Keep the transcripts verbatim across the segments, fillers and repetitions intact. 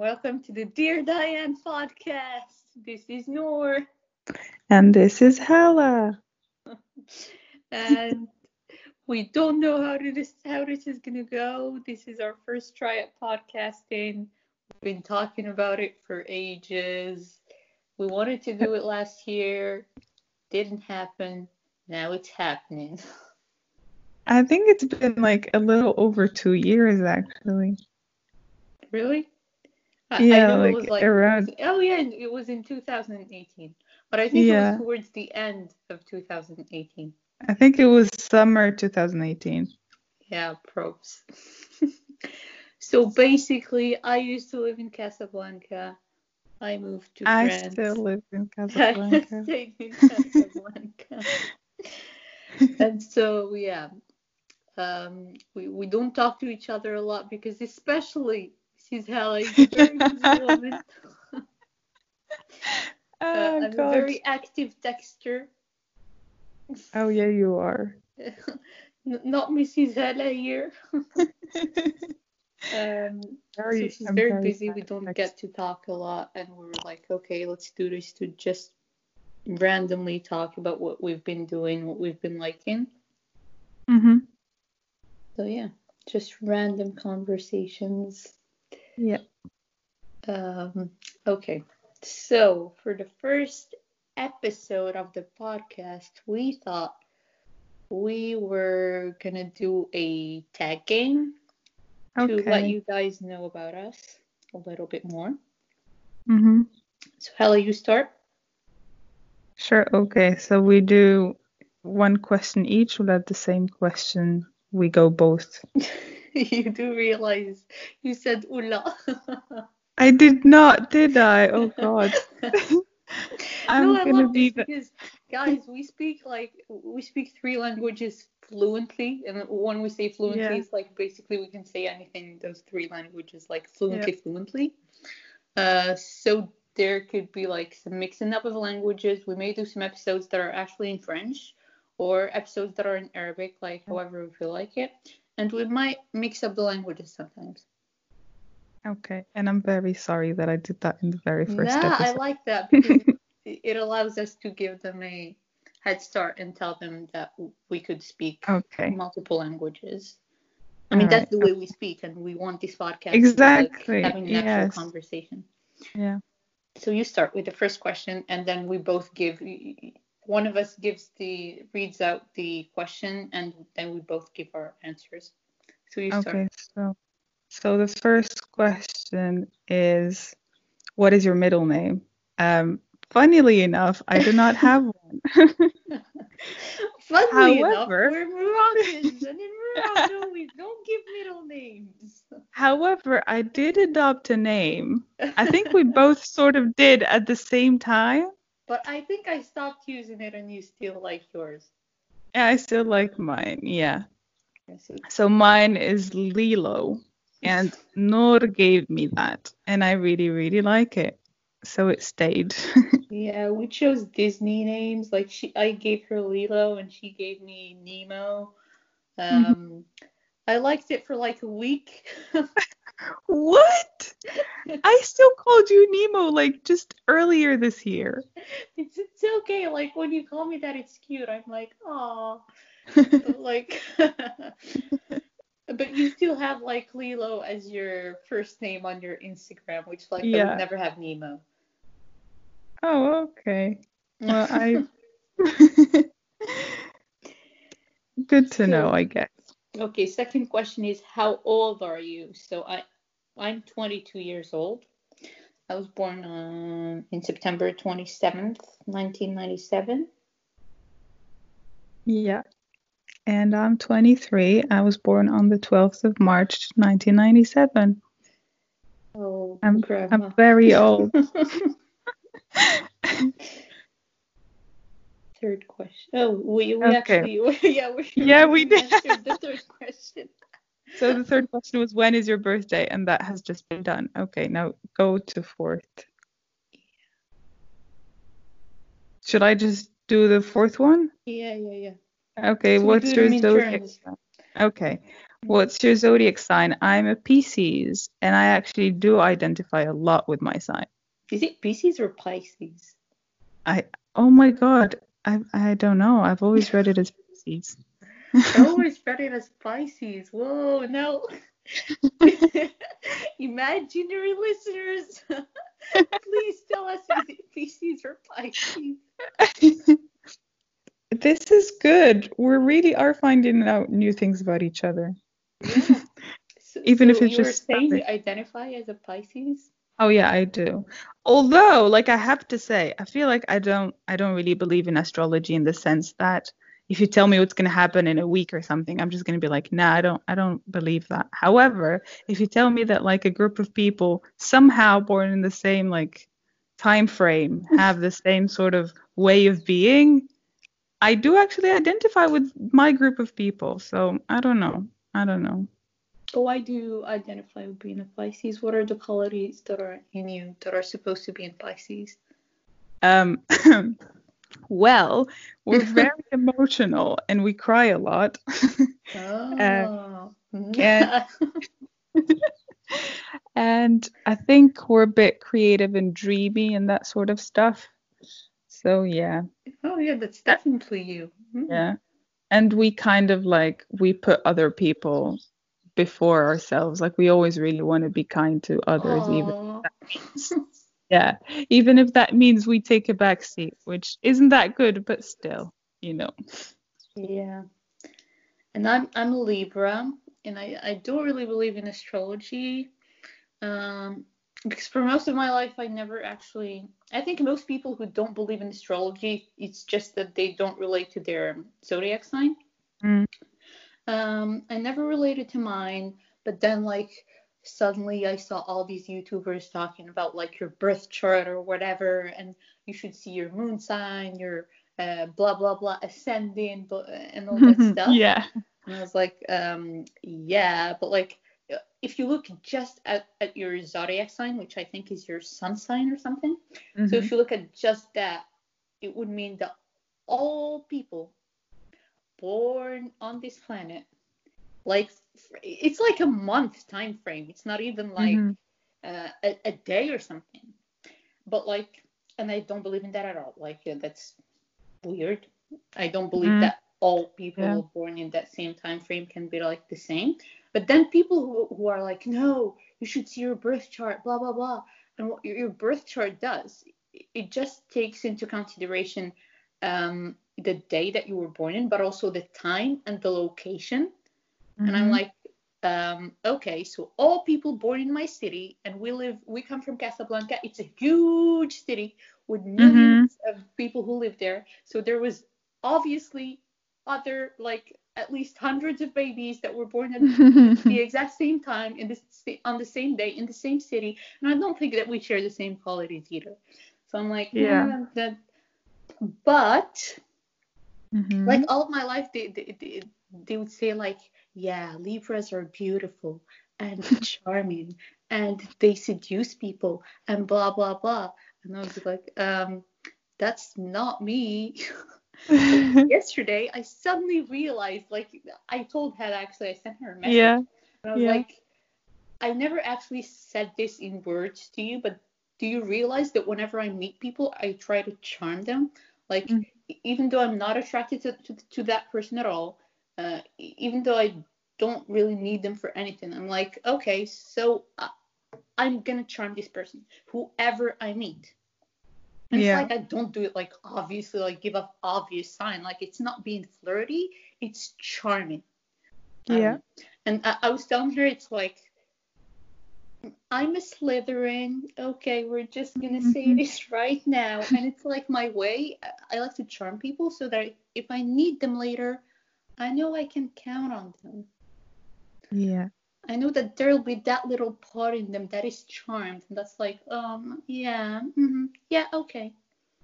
welcome to the Dear Diane podcast. This is Noor, And this is Hella. and we don't know how this how this is gonna go. This is our first try at podcasting. We've been talking about it for ages. We wanted to do it last year, didn't happen. Now it's happening. I think it's been like a little over two years actually. Really? I, I Yeah, know it like was like it was, around. oh yeah, it was in two thousand eighteen, but I think it was Yeah, towards the end of two thousand eighteen. I think it was summer twenty eighteen. Yeah, props. So basically, I used to live in Casablanca. I moved to I still France. live in I Casablanca. stayed in Casablanca. And so, yeah, um, we, we don't talk to each other a lot because, especially, Missus Hella is a very busy woman. Uh, Oh I'm a God. very active texter. Oh yeah, you are. N- Not Missus Hella here. Um, so Very, she's I'm very very busy. We bad don't at get to talk a lot, and we were like, okay, let's do this to just randomly talk about what we've been doing, what we've been liking. Mm-hmm. So yeah, just random conversations. Yeah. Um, okay, so for the first episode of the podcast, we thought we were gonna do a tag game to let Okay. you guys know about us a little bit more. Mm-hmm. So Hella, you start. Sure. Okay. So we do one question each. Without the same question, we go both. You do realize you said Ula. I did not, did I? Oh God. No, I'm I gonna love be this the. because guys, we speak like we speak three languages fluently, and when we say fluently, Yeah. it's like basically we can say anything in those three languages like Yeah. fluently, fluently. Uh, so there could be like some mixing up of languages. We may do some episodes that are actually in French, or episodes that are in Arabic, like however we feel like it, and we might mix up the languages sometimes. Okay. And I'm very sorry that I did that in the very first Nah, I episode. like that because it allows us to give them a head start and tell them that we could speak Okay. multiple languages. I All mean, that's right. the way we speak, and we want this podcast to be like Exactly. having an actual Yes. conversation. Yeah. So you start with the first question, and then we both give. One of us gives the reads out the question, and then we both give our answers. So you start. Okay. So, so the first question is, what is your middle name? Um, funnily enough, I do not have one. Funnily enough, However, we're Moroccans, and in Morocco we don't give middle names. however, I did adopt a name. I think we both sort of did at the same time. But I think I stopped using it and you still like yours. Yeah, I still like mine. Yeah. I see. So mine is Lilo, and Noor gave me that, and I really, really like it. So it stayed. Yeah, we chose Disney names. Like she, I gave her Lilo and she gave me Nemo. Mhm. Um, I liked it for like a week. What? I still called you Nemo like just earlier this year. It's it's okay. Like when you call me that, it's cute. I'm like, oh, but like, but you still have like Lilo as your first name on your Instagram, which like I would Yeah. never have Nemo. Oh, okay. Well, I good to know, So I guess. okay, second question is how old are you? So I I'm twenty-two years old. I was born on in September twenty-seventh, nineteen ninety-seven. Yeah. And I'm twenty-three. I was born on the twelfth of March, nineteen ninety-seven. Oh, I'm I'm grandma. very old. Third question. Oh, we we Okay. actually yeah we Yeah, we we did. answered the third question. So the third question was when is your birthday? And that has just been done. Okay, now go to fourth. Should I just do the fourth one? Yeah, yeah, yeah. Okay, So we what's do your them in zodiac turns. sign? Okay. What's your zodiac sign? I'm a Pisces, and I actually do identify a lot with my sign. Is it Pisces or Pisces? I oh my god, I I don't know. I've always read it as Pisces. I always read it as Pisces. Whoa, no. Imaginary listeners, please tell us, is it Pisces or Pisces? This is good. We really are finding out new things about each other. Yeah. So, Even so if it's you were just saying you something. identify as a Pisces? Oh yeah, I do. Although, like I have to say, I feel like I don't I don't really believe in astrology in the sense that if you tell me what's going to happen in a week or something, I'm just going to be like, nah, I don't I don't believe that. However, if you tell me that like a group of people somehow born in the same like time frame have the same sort of way of being, I do actually identify with my group of people. So, I don't know. I don't know. Oh, I do identify with being a Pisces. What are the qualities that are in you that are supposed to be in Pisces? Um Well, we're very emotional and we cry a lot. uh, Oh. and and I think we're a bit creative and dreamy and that sort of stuff. So yeah, Oh, yeah, that's Uh, definitely you. Hmm. yeah. And we kind of like we put other people before ourselves. Like we always really want to be kind to others, even if Oh. that means yeah, even if that means we take a back seat, which isn't that good, but still, you know. Yeah. And I'm I'm a Libra, and I, I don't really believe in astrology. Um, because for most of my life, I never actually. I think most people who don't believe in astrology, it's just that they don't relate to their zodiac sign. Mm. Um, I never related to mine, but then like suddenly I saw all these YouTubers talking about like your birth chart or whatever, and you should see your moon sign, your uh, blah blah blah ascending, and all that stuff. Yeah. And I was like, um, yeah, but like if you look just at, at your zodiac sign, which I think is your sun sign or something, mm-hmm. So if you look at just that, it would mean that all people born on this planet, like it's like a month time frame. It's not even like mm-hmm. uh, a, a day or something. But like, and I don't believe in that at all. Like uh, that's weird. I don't believe mm. that all people yeah. born in that same time frame can be like the same. But then people who, who are like, no, you should see your birth chart, blah blah blah. And what your birth chart does, it just takes into consideration um, the day that you were born in, but also the time and the location. Mm-hmm. And I'm like, um, okay, so all people born in my city, and we live, we come from Casablanca. It's a huge city with millions mm-hmm. of people who live there. So there was obviously other, like at least hundreds of babies that were born at the exact same time in this on the same day in the same city. And I don't think that we share the same qualities either. So I'm like, yeah, eh, that. But mm-hmm. like all of my life, they, they they they would say like, yeah, Libras are beautiful and charming and they seduce people and blah blah blah. And I was like, um, that's not me. Yesterday, I suddenly realized, like, I told Head actually, I sent her a message, yeah. and I was yeah. like, I never actually said this in words to you, but do you realize that whenever I meet people, I try to charm them? Like, mm. even though I'm not attracted to, to, to that person at all, uh, even though I don't really need them for anything, I'm like, okay, so uh, I'm gonna charm this person, whoever I meet. And yeah. It's like I don't do it like obviously like give up obvious sign. Like it's not being flirty, it's charming. Yeah. Um, and I, I was telling her it's like I'm a Slytherin. Okay, we're just gonna mm-hmm. say this right now. And it's like my way. I like to charm people so that if I need them later, I know I can count on them. Yeah. I know that there'll be that little part in them that is charmed, and that's like, um, yeah, mm-hmm, yeah, okay.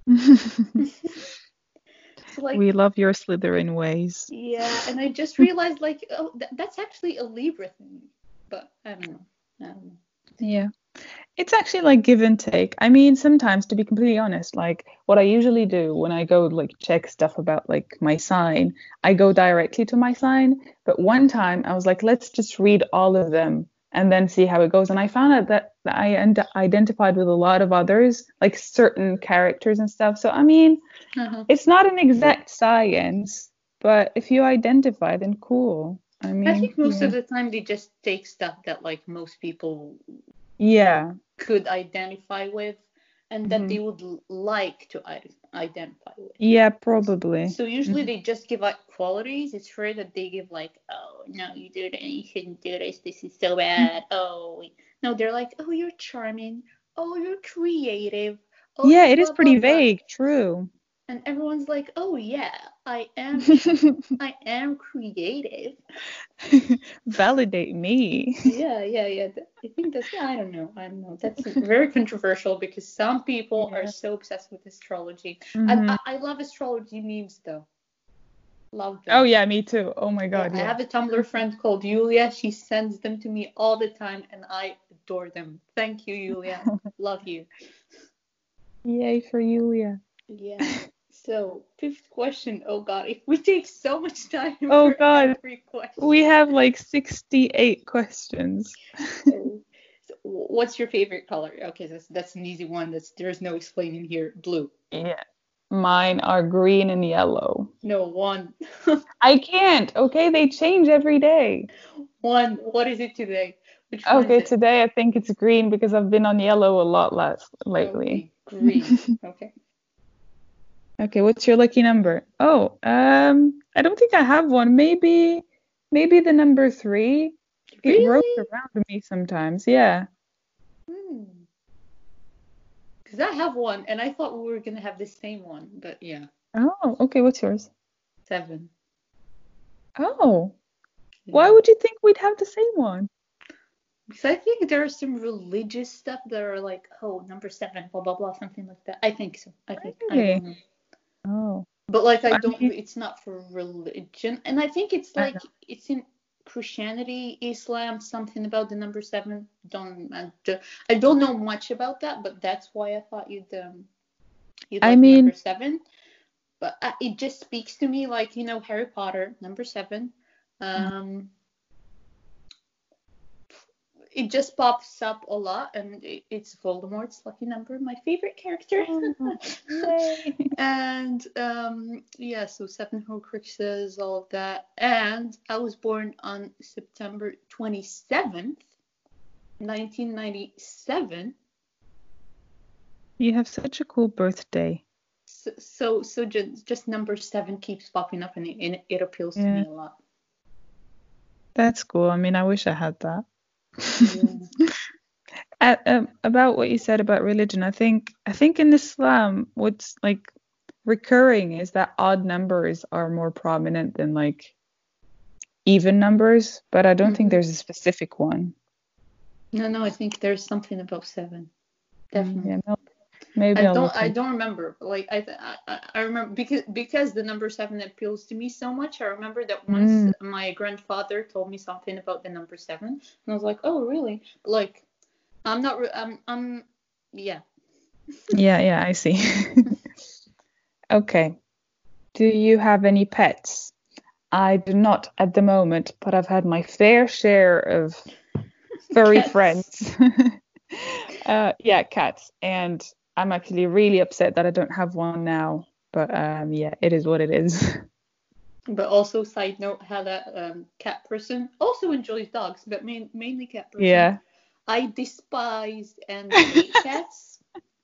So like, we love your Slytherin ways. Yeah, and I just realized, like, oh, th- that's actually a Libra thing, but I don't know. I don't know. Yeah, It's actually like give and take. I mean, sometimes, to be completely honest, like what I usually do when I go like check stuff about like my sign, I go directly to my sign. But one time I was like, let's just read all of them and then see how it goes. And I found out that, that I end- identified with a lot of others, like certain characters and stuff. So, I mean, Uh-huh. it's not an exact science, but if you identify, then cool. I I mean, think most yeah. of the time they just take stuff that like most people Yeah. could identify with and that hmm they would l- like to I- identify with. Yeah, probably. So usually Mhm. they just give out qualities. It's rare that they give like, oh no, you do that, you shouldn't do this. This is so bad. Oh no, they're like, oh, you're charming. Oh, you're creative. Oh, Yeah, you're it is blah blah pretty blah. vague, true. And everyone's like, oh yeah, I am charming. I am creative. Validate me. Yeah, yeah, yeah. th- I think that's, I don't know. I don't know. That's very controversial because some people are Yeah. so obsessed with astrology. I, hmm I, I love astrology memes though. Love Oh them. yeah, me too. Oh my Yeah, God, I yeah. have a Tumblr friend called Yulia. She sends them to me all the time and I adore them. Thank you, Yulia. Love you. Yay for Yulia. Yeah. So, fifth question. Oh God, if we take so much time Oh for God, every we question. have like sixty-eight questions. Oh. So what's your favorite color? Okay, that's that's an easy one. That's there's no explaining here. Blue. Yeah. Mine are green and yellow. No, one. I can't, okay? They change every day. One. What is it today? Which one is Okay, it? today I think it's green because I've been on yellow a lot less lately. Okay, green. Okay. Okay, what's your lucky number? Oh, um, I don't think I have one. Maybe, maybe the number three. It rolls Really? around me sometimes. Yeah. Hmm. Because I have one, and I thought we were gonna have the same one, but yeah, Oh, okay. What's yours? seven. Oh, why Yeah. would you think we'd have the same one? Because I think there are some religious stuff that are like, oh, number seven, blah blah blah, something like that. I think so. I think I don't Really? know. Oh, But like I I don't, mean, it's not for religion. And I think it's I like, it's in Christianity, Islam, something about the number seven. Don't, I don't I don't know much about that, but that's why I thought you'd, um, you'd I like the number mean, seven. But uh, it just speaks to me like, you know, Harry Potter, number seven. Um, it just pops up a lot, and it, it's Voldemort's lucky number, my favorite character. oh, yay. And um, yeah, so seven Horcruxes, all of that. And I was born on September twenty-seventh, nineteen ninety-seven. You have such a cool birthday. So, so, so just, just number seven keeps popping up, and it, and it appeals to Yeah, me a lot. that's cool. I mean, I wish I had that. Yeah. Uh, um, about what you said about religion, I think I think in Islam, what's like recurring is that odd numbers are more prominent than like even numbers, but I don't think hmm there's a specific one. No, no, I think there's something about seven. Mm, yeah, Definitely. no, I maybe I'll don't look I into. don't remember. Like I I, I remember because because the number seven appeals to me so much. I remember that once Mm, my grandfather told me something about the number seven, and I was like, oh really? But like I'm not. Re- I'm. I'm. Yeah. yeah, yeah, I see. Okay. Do you have any pets? I do not at the moment, but I've had my fair share of furry Cats. friends. uh, yeah, cats. And I'm actually really upset that I don't have one now. But um, yeah, it is what it is. But also, side note, had a um, cat person also enjoys dogs, but main, mainly cat person. Yeah. I despise and hate cats,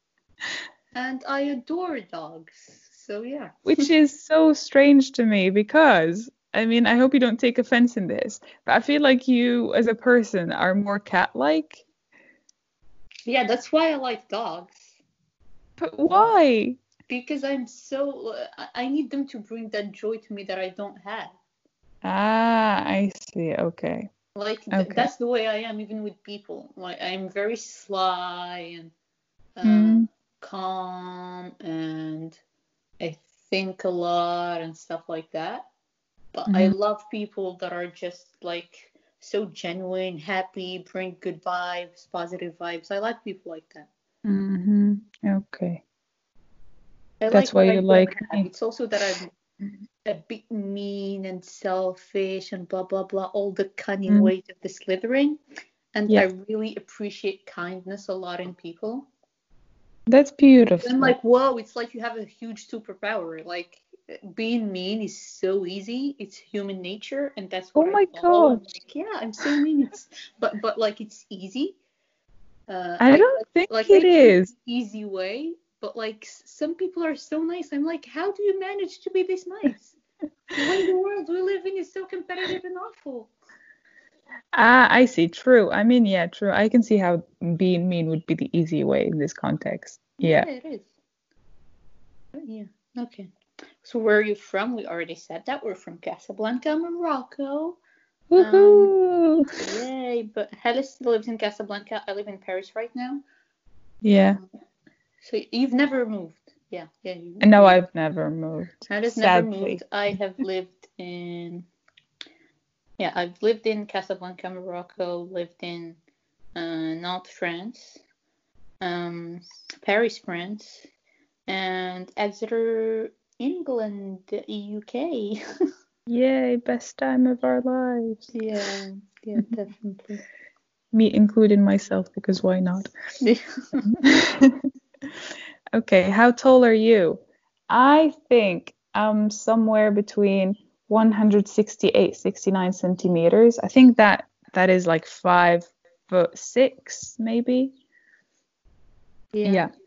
and I adore dogs. So yeah. Which is so strange to me because, I mean, I hope you don't take offense in this, but I feel like you as a person are more cat-like. Yeah, that's why I like dogs. But why? Because I'm so. I I need them to bring that joy to me that I don't have. Ah, I see. Okay. Like th- Okay. that's the way I am even with people. Like I'm very sly and uh, Mm, calm, and I think a lot and stuff like that. But I hmm love people that are just like so genuine, happy, bring good vibes, positive vibes. I like people like that. Mm-hmm. Okay. I That's like why what I you don't like have. me. It's also that I'm a bit mean and selfish and blah blah blah, all the cunning Mm. ways of the Slytherin. And I Yeah, really appreciate kindness a lot in people. that's And beautiful. like, whoa, it's like you have a huge superpower. Like being mean is so easy. It's human nature, and that's Oh what I my follow. I'm gosh. like, yeah, I'm so mean. It's but but like it's easy. Uh, I I don't like think like I it choose is. the easy way. But like s- some people are so nice. I'm like, how do you manage to be this nice when the world we live in is so competitive and awful? Ah, I see. True. I mean, yeah, true. I can see how being mean would be the easy way in this context. Yeah, Yeah. it is. But yeah. Okay. So where are you from? We already said that. We're from Casablanca, Morocco. Um, Woohoo! yay. But Helle still lives in Casablanca. I live in Paris right now. Yeah. Um, so you've never moved. Yeah, yeah. You, And no, you. I've never moved, Helle's never moved. sadly. I have lived in. Yeah, I've lived in Casablanca, Morocco. Lived in uh, Nantes, France. Um, Paris, France. And Exeter, England, U K. Yay, best time of our lives. Yeah, yeah, definitely. Me including myself, because why not? Okay, how tall are you? I think I'm somewhere between one hundred sixty-eight, sixty-nine centimeters. I think that that is like five foot six, maybe. Yeah. Yeah.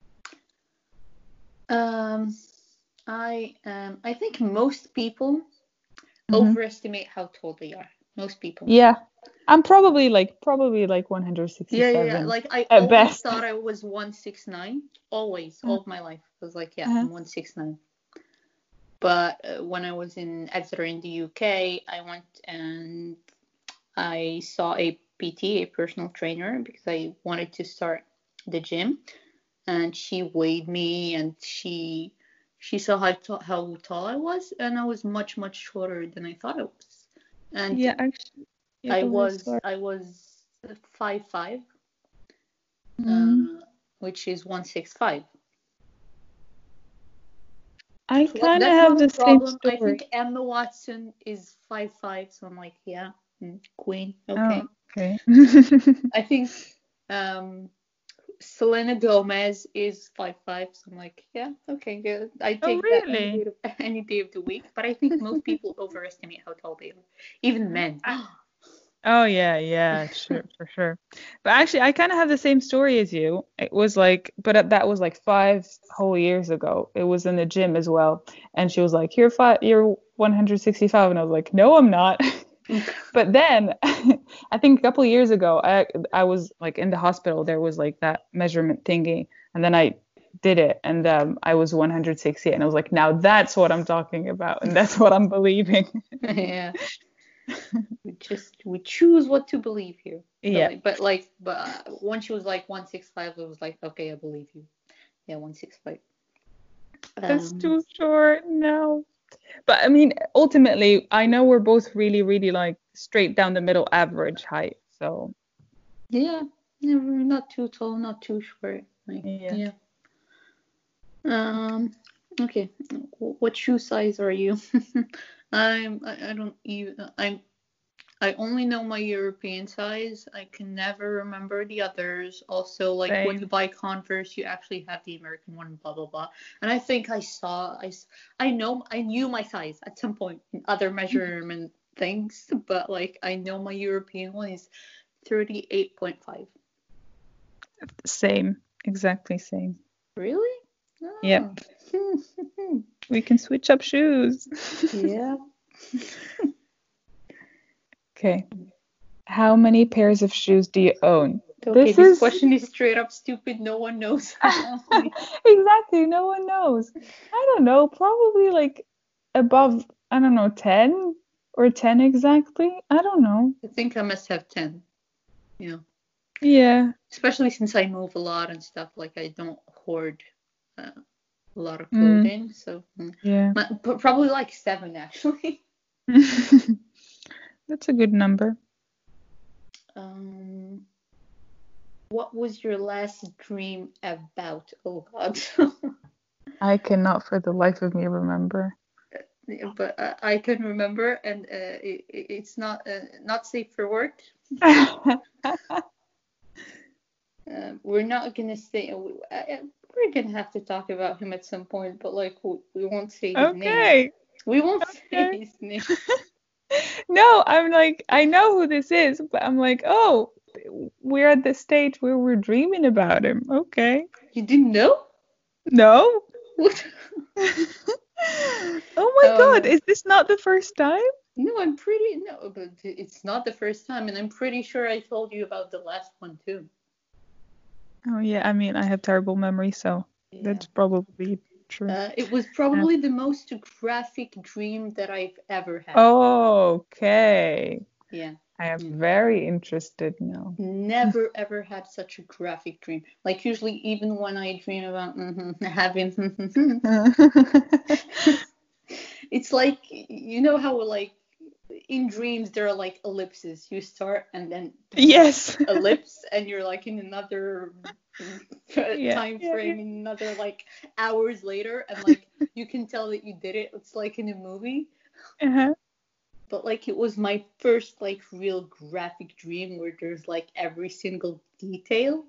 Um, I um, I think most people hmm overestimate how tall they are. Most people. Yeah. I'm probably like probably like Yeah, yeah, yeah. one hundred sixty-seven Like I at always best. thought I was one six nine. Always, all of my life. I was like, yeah, Uh-huh. I'm one six nine. But uh, when I was in Exeter in the U K, I went and I saw a P T, a personal trainer, because I wanted to start the gym. And she weighed me, and she she saw how t- how tall I was, and I was much much shorter than I thought I was. And Yeah, actually, yeah, I go ahead, was sorry. I was five five, Mm, uh, which is one six five. I So like, kind of that's have not a the same problem. I story. think Emma Watson is five five, so I'm like, yeah, mm, queen, Oh, okay. okay. I think um Selena Gomez is five five, so I'm like, yeah, okay, good. I Oh, take that any day really? of, any day of the week. But I think most people overestimate how tall they are, even men. I- Oh, yeah, yeah, sure, for sure. But actually, I kind of have the same story as you. It was like, but that that was like five whole years ago. It was in the gym as well, and she was like, "You're five, you're one hundred sixty-five," and I was like, "No, I'm not." But then, I think a couple of years ago, I I was like in the hospital. There was like that measurement thingy, and then I did it, and um, I was one hundred sixty, and I was like, "Now that's what I'm talking about, and that's what I'm believing." Yeah, we just we choose what to believe here. But Yeah. like, but like, but uh, when she was like one six five, it was like, okay, I believe you. Yeah, one six five. That's Um, too short. No. But I mean, ultimately, I know we're both really, really like straight down the middle average height. So, yeah, yeah, we're not too tall, not too short. Like, yeah. yeah. Um, okay. What shoe size are you? I'm. I, I don't even. I'm. I only know my European size. I can never remember the others. Also, like when you Same. buy Converse, you actually have the American one. Blah blah blah. And I think I saw. I. I know. I knew my size at some point in other measurement things, but like I know my European one is thirty-eight point five. Same. Exactly same. Really? Yep. Oh. We can switch up shoes. Yeah. Okay. How many pairs of shoes do you own? Okay, This this is question is straight up stupid. No one knows how many. exactly. No one knows. I don't know. Probably like above, I don't know, ten or ten exactly. I don't know. I think I must have ten. Yeah. Yeah. Especially since I move a lot and stuff. Like I don't hoard uh, a lot of Mm, clothing. So mm, yeah. my, but probably like seven actually. That's a good number. Um, what was your last dream about? Oh God. I cannot for the life of me remember. Yeah, but uh, I can remember, and uh, it, it's not uh, not safe for work. Uh, we're not gonna say. Uh, we're gonna have to talk about him at some point, but like we, we won't say his name. Okay. We won't Okay. say his name. No, I'm like, I know who this is, but I'm like, oh, we're at the stage where we're dreaming about him. Okay. You didn't know? No. What? Oh my Oh God, no. is this not the first time? No, I'm pretty no, but it's not the first time, and I'm pretty sure I told you about the last one too. Oh yeah, I mean, I have terrible memory, so Yeah. that's probably true. Uh, it was probably the most graphic dream that I've ever had. Okay. Yeah. I am Yeah. very interested now. Never ever had such a graphic dream. Like usually, even when I dream about mm-hmm, having, it's like you know how like in dreams there are like ellipses. You start and then Yes. ellipse, and you're like in another Yeah, time yeah, frame, yeah. in another like hours later, and like you can tell that you did it. It's like in a movie. Uh-huh. But like it was my first like real graphic dream where there's like every single detail.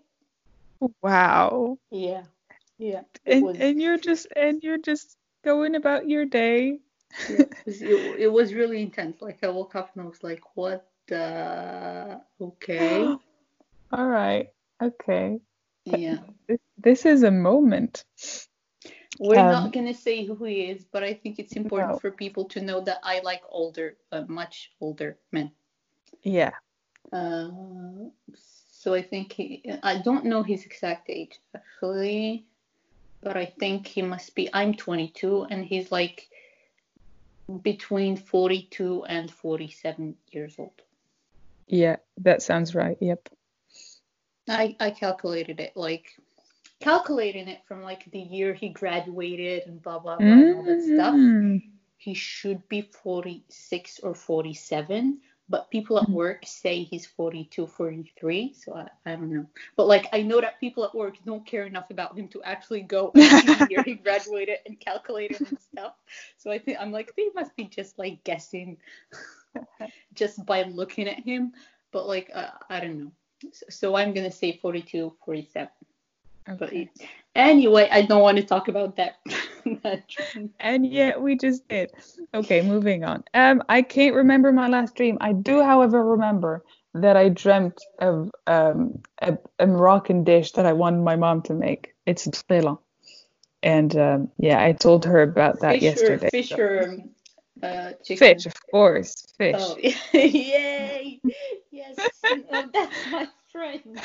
Wow. Yeah. Yeah. It And was and you're just and you're just going about your day. yeah, it was, it, it was really intense. Like I woke up and I was like, what the okay. All right. Okay. Yeah. This, this is a moment. We're not Um, gonna say who he is, but I think it's important no. for people to know that I like older, uh, much older men. Yeah. Uh, so I think he, I don't know his exact age actually, but I think he must be. I'm twenty-two, and he's like between forty-two and forty-seven years old. Yeah, that sounds right. Yep. I I calculated it like calculating it from like the year he graduated and blah blah blah and all that stuff. Mm. He should be forty-six or forty-seven, but people at work say he's forty-two, forty-three, so I, I don't know. But like I know that people at work don't care enough about him to actually go and see the year he graduated and calculate it and stuff. So I think I'm like they must be just like guessing just by looking at him, but like uh, I don't know. So, so I'm gonna say forty-two, forty-seven. Okay. But anyway, I don't want to talk about that. And yet we just did. Okay, moving on. Um, I can't remember my last dream. I do, however, remember that I dreamt of um a, a Moroccan dish that I wanted my mom to make. It's bsela. And um, yeah, I told her about that Fish or yesterday. fish So. or uh, chicken. Fish, of course, Oh, fish. yay! Yes, oh, that's my friend.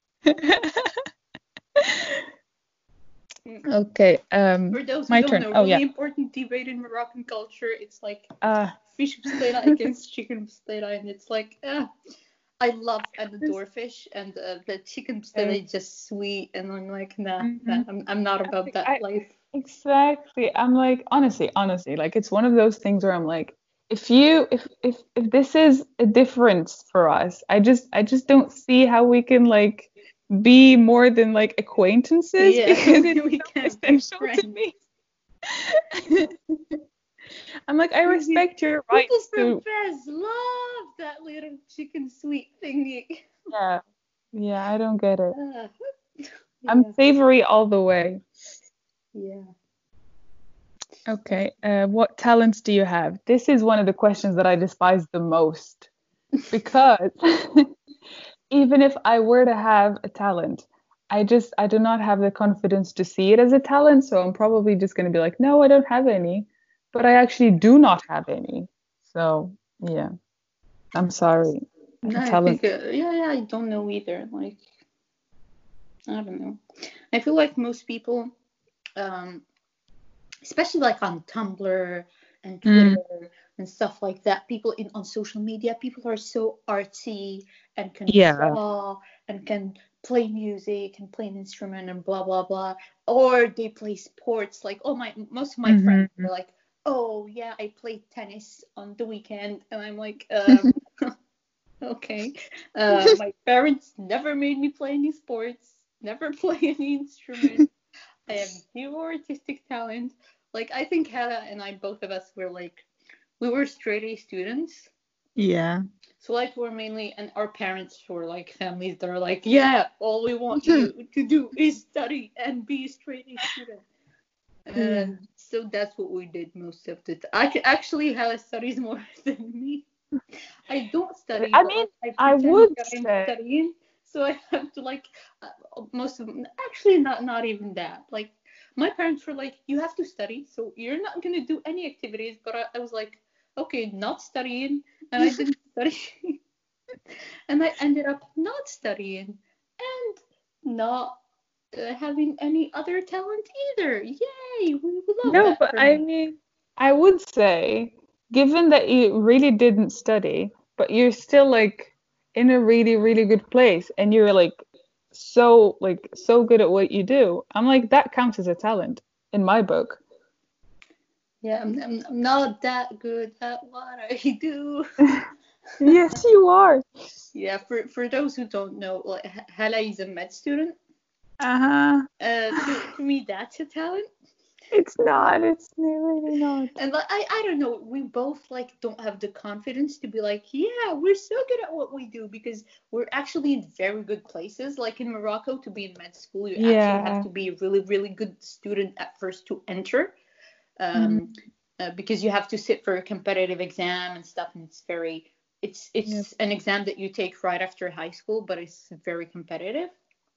Okay, um, For those who my don't turn. know, Oh really yeah. important debate in Moroccan culture. It's like Uh, fish bsela against chicken bsela, and it's like, uh, I love and adore fish, and uh, the chicken bsela is just sweet, and I'm like, nah, nah, mhm. I'm, I'm not about that I life. exactly. I'm like, honestly, honestly, like it's one of those things where I'm like, if you, if if if this is a difference for us, I just I just don't see how we can like be more than like acquaintances Yeah, because it's we so can't be essential to friends. me. I'm like, I respect your People rights from to. Fez love that little chicken sweet thingy. Yeah, yeah, I don't get it. Uh, I'm yeah, savory all the way. yeah. Okay, uh, what talents do you have? This is one of the questions that I despise the most because even if I were to have a talent, I just I do not have the confidence to see it as a talent, so I'm probably just going to be like, no, I don't have any, but I actually do not have any. So, yeah, I'm sorry. No, I Talent. think, uh, yeah, yeah, I don't know either. Like, I don't know. I feel like most people, um, especially like on Tumblr and Mm, Twitter and stuff like that, people in on social media, people are so artsy and can yeah. draw and can play music and play an instrument and blah blah blah, or they play sports. Like, oh my, most of my friends Hmm. are like, oh yeah, I played tennis on the weekend, and I'm like, um, Okay. Uh, my parents never made me play any sports, never play any instrument. I have zero artistic talent. Like, I think Hannah and I, both of us, were like, we were straight A students. Yeah. So, like, we're mainly, and our parents were like families that are like, yeah, all we want you to do is study and be a straight A student. Yeah. And so that's what we did most of the time. I c- actually Hannah studies more than me. I don't study, I but mean, like I I pretend would that I'm say, studying, so I have to like uh, most of them. Actually, not not even that. Like my parents were like, "You have to study, so you're not gonna do any activities." But I, I was like, "Okay, not studying," and I didn't study, and I ended up not studying and not uh, having any other talent either. Yay! We, we love no, that but for I me. mean, I would say, given that you really didn't study, but you're still like in a really, really good place and you're like so like so good at what you do, I'm like that counts as a talent in my book. Yeah, I'm, I'm, I'm not that good at what I do. Yes, you are. Yeah, for for those who don't know, like H- Hala is a med student. Uh-huh. Uh, to to me, that's a talent. It's not. It's really not. And like I I don't know, we both like don't have the confidence to be like, yeah, we're so good at what we do because we're actually in very good places. Like in Morocco, to be in med school, you actually have Yeah. to be a really really good student at first to enter. Mhm. Um, uh, because you have to sit for a competitive exam and stuff, and it's very it's Yep. it's an exam that you take right after high school, but it's very competitive.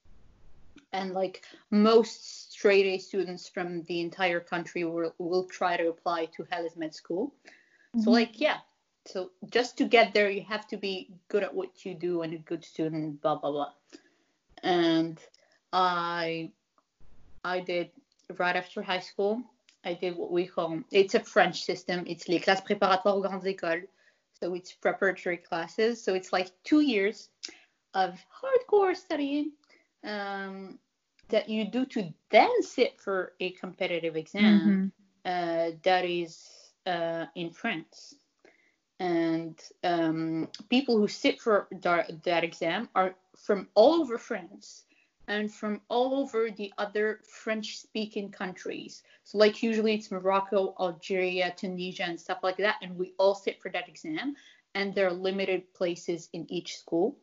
And like most straight A students from the entire country will, will try to apply to Hellas Med School. So Mhm. like yeah, so just to get there, you have to be good at what you do and a good student, blah blah blah. And I I did right after high school. I did what we call it's a French system. It's les classes préparatoires aux grandes écoles. So it's preparatory classes. So it's like two years of hardcore studying um, that you do to then sit for a competitive exam Mhm. uh, that is uh, in France. And um, people who sit for that, that exam are from all over France and from all over the other French speaking countries. So, like, usually it's Morocco, Algeria, Tunisia, and stuff like that. And we all sit for that exam. And there are limited places in each school.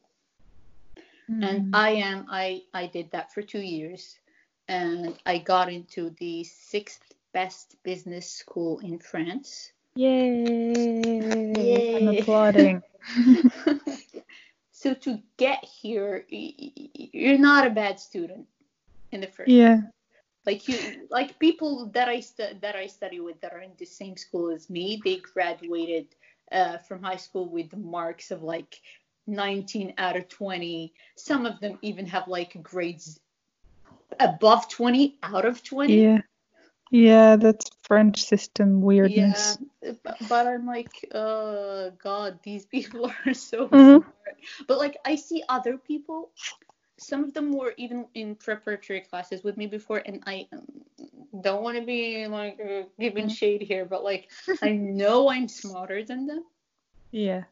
And Mhm. I am, I, I did that for two years. And I got into the sixth best business school in France. Yay! I'm Yay! applauding. So to get here, you're not a bad student in the first place. Yeah. Like you, like people that I stu- that I study with that are in the same school as me, they graduated uh, from high school with marks of like nineteen out of twenty. Some of them even have like grades above twenty out of twenty. Yeah. Yeah, that's French system Yeah, weirdness. but, but I'm like, oh God, these people are so Mhm. smart. But like, I see other people. Some of them were even in preparatory classes with me before, and I um, don't want to be like uh, giving shade here, but like, I know I'm smarter than them, Yeah.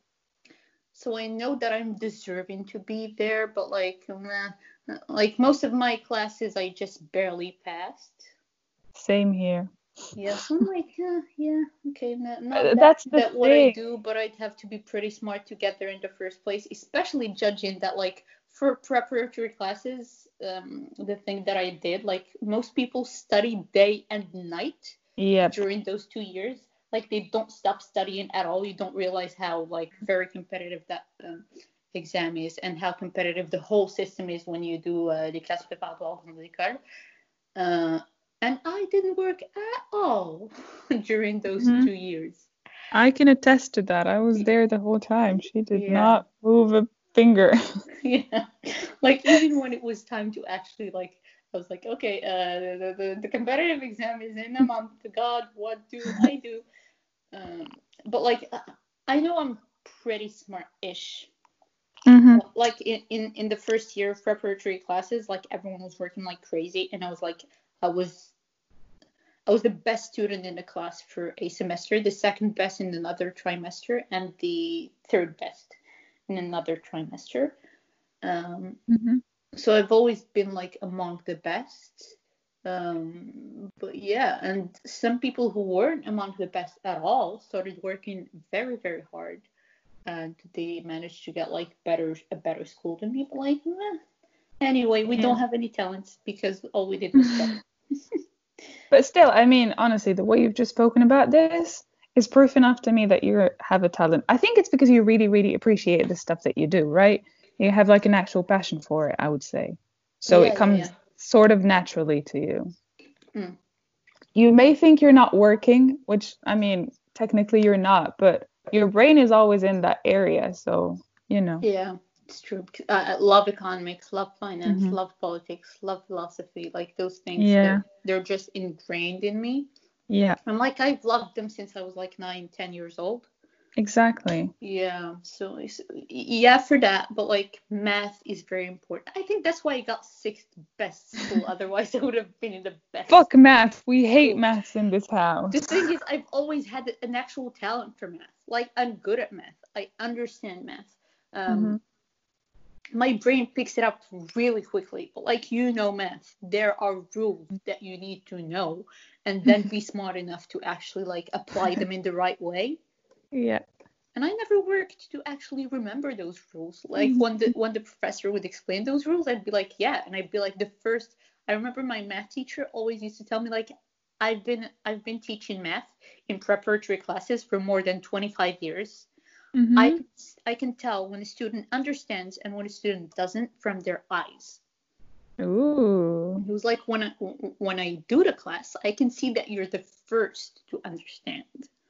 so I know that I'm deserving to be there. But like, nah, like most of my classes, I just barely passed. Same here. Yeah, so I'm like, yeah, yeah, okay, not, not Uh, that That's the that what I thing. do, but I'd have to be pretty smart to get there in the first place, especially judging that like for preparatory classes, um, the thing that I did, like most people study day and night Yep. during those two years. Like they don't stop studying at all. You don't realize how like very competitive that um, exam is and how competitive the whole system is when you do uh, les classes préparatoires dans l'école. Uh, and I didn't work at all during those Mhm. two years. I can attest to that. I was there the whole time. She did Yeah, not move a finger. yeah. Like even when it was time to actually like, I was like, okay, uh, the, the, the competitive exam is in a month. God, what do I do? Um, but like, uh, I know I'm pretty smart-ish. Mhm. Like in, in in the first year of preparatory classes, like everyone was working like crazy, and I was like, I was I was the best student in the class for a semester, the second best in another trimester, and the third best in another trimester. Um, Mhm. so I've always been like among the best. Um, but yeah, and some people who weren't among the best at all started working very, very hard, and they managed to get like better a better school than me. But like, meh. Anyway, we Yeah. don't have any talents because all we did was study. But still, I mean, honestly, the way you've just spoken about this is proof enough to me that you have a talent. I think it's because you really, really appreciate the stuff that you do, right? You have like an actual passion for it, I would say. So Yeah, it yeah, comes yeah. sort of naturally to you. Mm. You may think you're not working, which I mean, technically you're not, but your brain is always in that area. So, you know. Yeah, it's true. Uh, I love economics, love finance, Hmm. love politics, love philosophy. Like those things, Yeah. they're they're just ingrained in me. Yeah, And like I've loved them since I was like nine, ten years old. exactly. Yeah, so it's, yeah, for that, but like math is very important. I think that's why I got sixth best school. Otherwise, I would have been in the best Fuck math. We hate school. maths in this The house. thing is, I've always had an actual talent for math. Like I'm good at math. I understand math. Hmm. Um, my brain picks it up really quickly. But like you know math, there are rules that you need to know, and then be smart enough to actually like apply them in the right way. Yeah. And I never worked to actually remember those rules. Like when the when the professor would explain those rules, I'd be like, yeah, and I'd be like the first. I remember my math teacher always used to tell me like, I've been I've been teaching math in preparatory classes for more than twenty-five years. I Hmm. I can tell when a student understands and when a student doesn't from their eyes. Ooh. It was like when I, when I do the class, I can see that you're the first to understand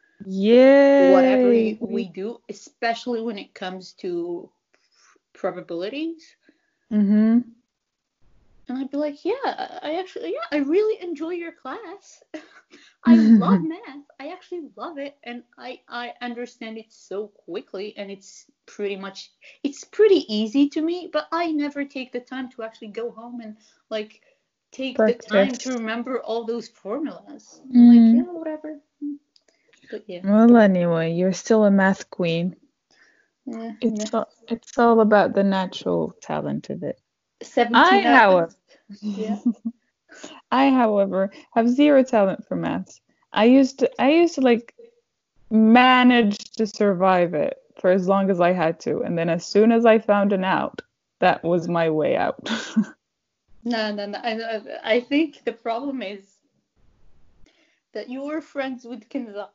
whatever Yay. you, we do, especially when it comes to probabilities. Mm-hmm. And I'd be like, yeah, I actually, yeah, I really enjoy your class. I love math. I actually love it. And I, I understand it so quickly. And it's pretty much, it's pretty easy to me, but I never take the time to actually go home and like take the time Practice. to remember all those formulas. I'm like, yeah, Mm. whatever. But yeah, Well, anyway, you're still a math queen. yeah, It's yeah. all, it's all about the natural talent of it. I, seventeen out. however, Yeah. I, however, have zero talent for maths. I used to, I used to like manage to survive it for as long as I had to, and then as soon as I found an out, that was my way out. No, no, no. I, I think the problem is that you were friends with Kenza.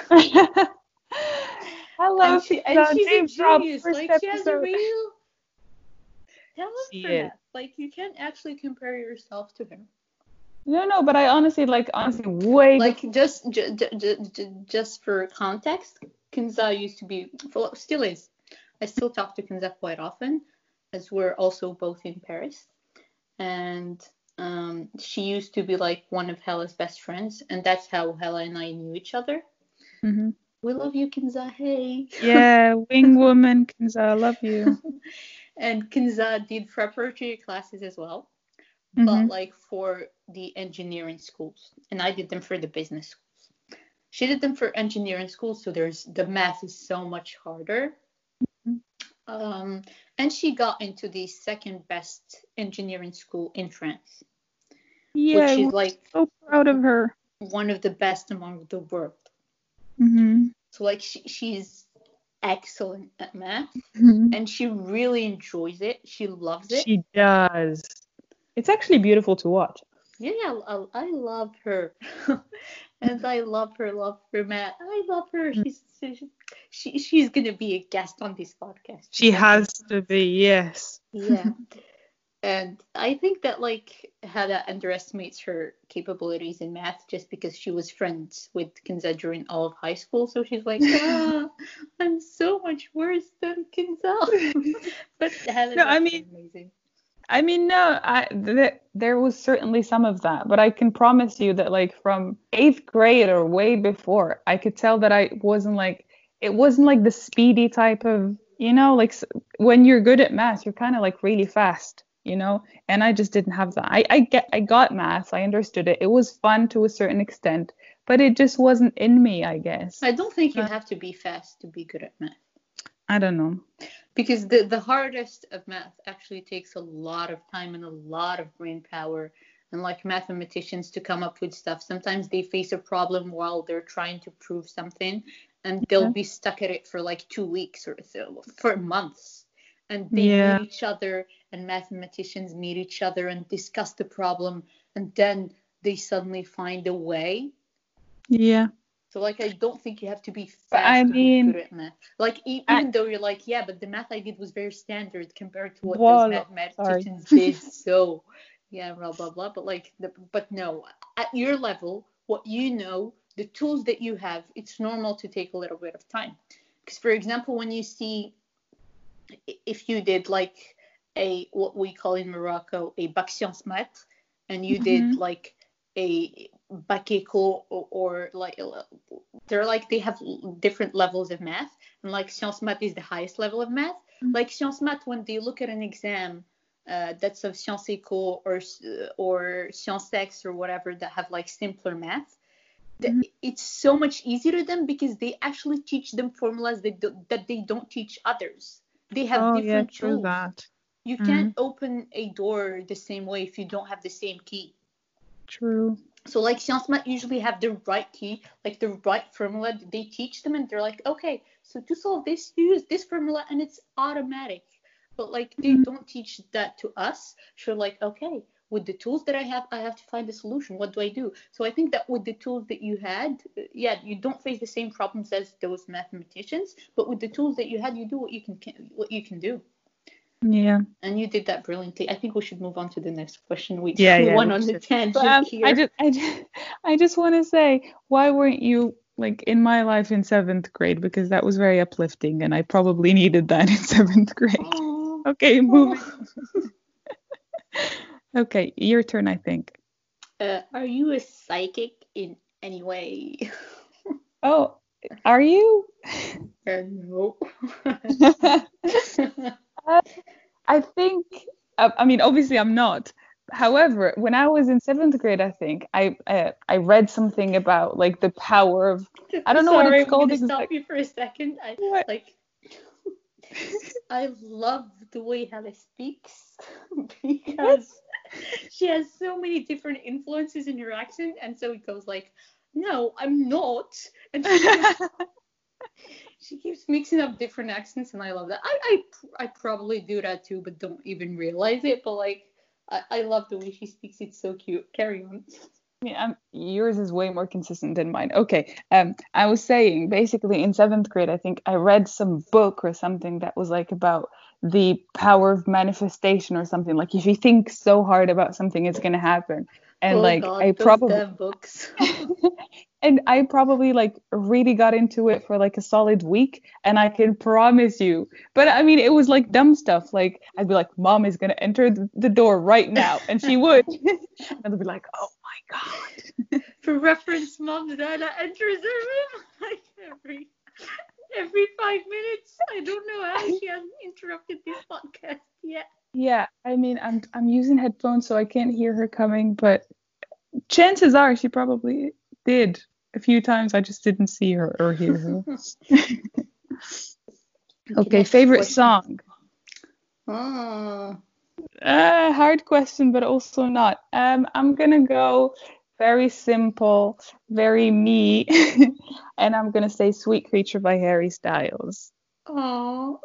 Hello, And she and Kenza. she's a Name drop. genius. First Like she has a episode. real talent She for is. math. Like you can't actually compare yourself to her. No, no, but I honestly like honestly way Like before. just j- j- j- j- just for context, Kenza used to be, well, still is. I still talk to Kenza quite often, as we're also both in Paris. And um, she used to be like one of Hella's best friends, and that's how Hella and I knew each other. Hmm. We love you, Kenza. Hey. Yeah, wing woman, Kenza, I love you. And Kenza did preparatory classes as well, but Hmm. like for the engineering schools, and I did them for the business schools. She did them for engineering schools, so there's the math is so much harder. Um, and she got into the second best engineering school in France, which Yeah, is we're like so proud of her. one of the best among the world. Hmm. So like she, she's excellent at math, Hmm. and she really enjoys it. She loves it. She does. It's actually beautiful to watch. Yeah, I, I love her. And I love her, love her, Matt. I love her. She's she, she's gonna be a guest on this podcast. She has to be, yes. Yeah. And I think that like Hada underestimates her capabilities in math just because she was friends with Kinza during all of high school. So she's like, ah, I'm so much worse than Kinza. But Hada's No, I actually mean, amazing. I mean, no, I th- there was certainly some of that, but I can promise you that like from eighth grade or way before, I could tell that I wasn't like it wasn't like the speedy type of, you know, like s- when you're good at math, you're kind of like really fast, you know, and I just didn't have that. I I get I got math, I understood it. It was fun to a certain extent, but it just wasn't in me, I guess. I don't think you Uh, have to be fast to be good at math. I don't know. Because the, the hardest of math actually takes a lot of time and a lot of brain power. And like mathematicians to come up with stuff, sometimes they face a problem while they're trying to prove something, and they'll be stuck at it for like two weeks or so, for months. And they Yeah. meet each other, and mathematicians meet each other and discuss the problem, and then they suddenly find a way. Yeah. So, like, I don't think you have to be But fast I to be mean, good at math. Like, e- I, even though you're like, yeah, but the math I did was very standard compared to what those Wall. Sorry. mathematicians did. So, yeah, blah, blah, blah. But, like, the, but no, at your level, what you know, the tools that you have, it's normal to take a little bit of time. Because, for example, when you see, if you did, like, a, what we call in Morocco, a bac sciences maths, and you did, Mhm. like, a bac éco, or, or like, they're like, they have different levels of math, and like sciences maths is the highest level of math. Like sciences maths, when they look at an exam uh, that's of sciences éco or or sciences X or whatever, that have like simpler math, Mhm. it's so much easier to them because they actually teach them formulas that do, that they don't teach others. They have Oh yeah, different true tools. that. You can't Mm, open a door the same way if you don't have the same key. true. So like sciences maths usually have the right key, like the right formula. They teach them and they're like, okay, so to solve this, you use this formula and it's automatic. But like they Mm, don't teach that to us. So like, okay, with the tools that I have, I have to find a solution. What do I do? So I think that with the tools that you had, yeah, you don't face the same problems as those mathematicians. But with the tools that you had, you do what you can, what you can do. yeah. And you did that brilliantly. I think we should move on to the next question. We, Yeah, we yeah, went we on the should. But tangent um, I here. just, I just, I just want to say, why weren't you like in my life in seventh grade? Because that was very uplifting, and I probably needed that in seventh grade. Oh, Okay, moving. Okay, your turn, I think. uh, are you a psychic in any way? Oh, are you? Uh, no. Uh, I think, uh, I mean, obviously I'm not. However, when I was in seventh grade, I think I uh, I read something about like the power of, I don't know what Sorry, it's I'm called gonna stop exactly. you for a second. I What? like I love the way Hannah speaks because she has so many different influences in her accent, and so it goes like, "No, I'm not," and she keeps she keeps mixing up different accents, and I love that. I I I probably do that too, but don't even realize it. But like, I I love the way she speaks. It's so cute. Carry on. Yeah, um, yours is way more consistent than mine. Okay. Um, I was saying basically in seventh grade, I think I read some book or something that was like about the power of manifestation or something. Like if you think so hard about something, it's gonna happen. And Oh like I God, those probably damn books. and I probably like really got into it for like a solid week, and I can promise you. But I mean, it was like dumb stuff. Like I'd be like, "Mom is gonna enter th- the door right now," and she would, and I'd be like, "Oh my God." For reference, Mom Dada enters her room like every every five minutes. I don't know how she hasn't interrupted this podcast yet. Yeah, I mean, I'm I'm using headphones, so I can't hear her coming, but chances are she probably did a few times. I just didn't see her or hear her. Okay, Okay, next favorite question. song. Oh, Uh, hard question, but also not. Um, I'm gonna go very simple, very me, and I'm gonna say "Sweet Creature" by Harry Styles. oh.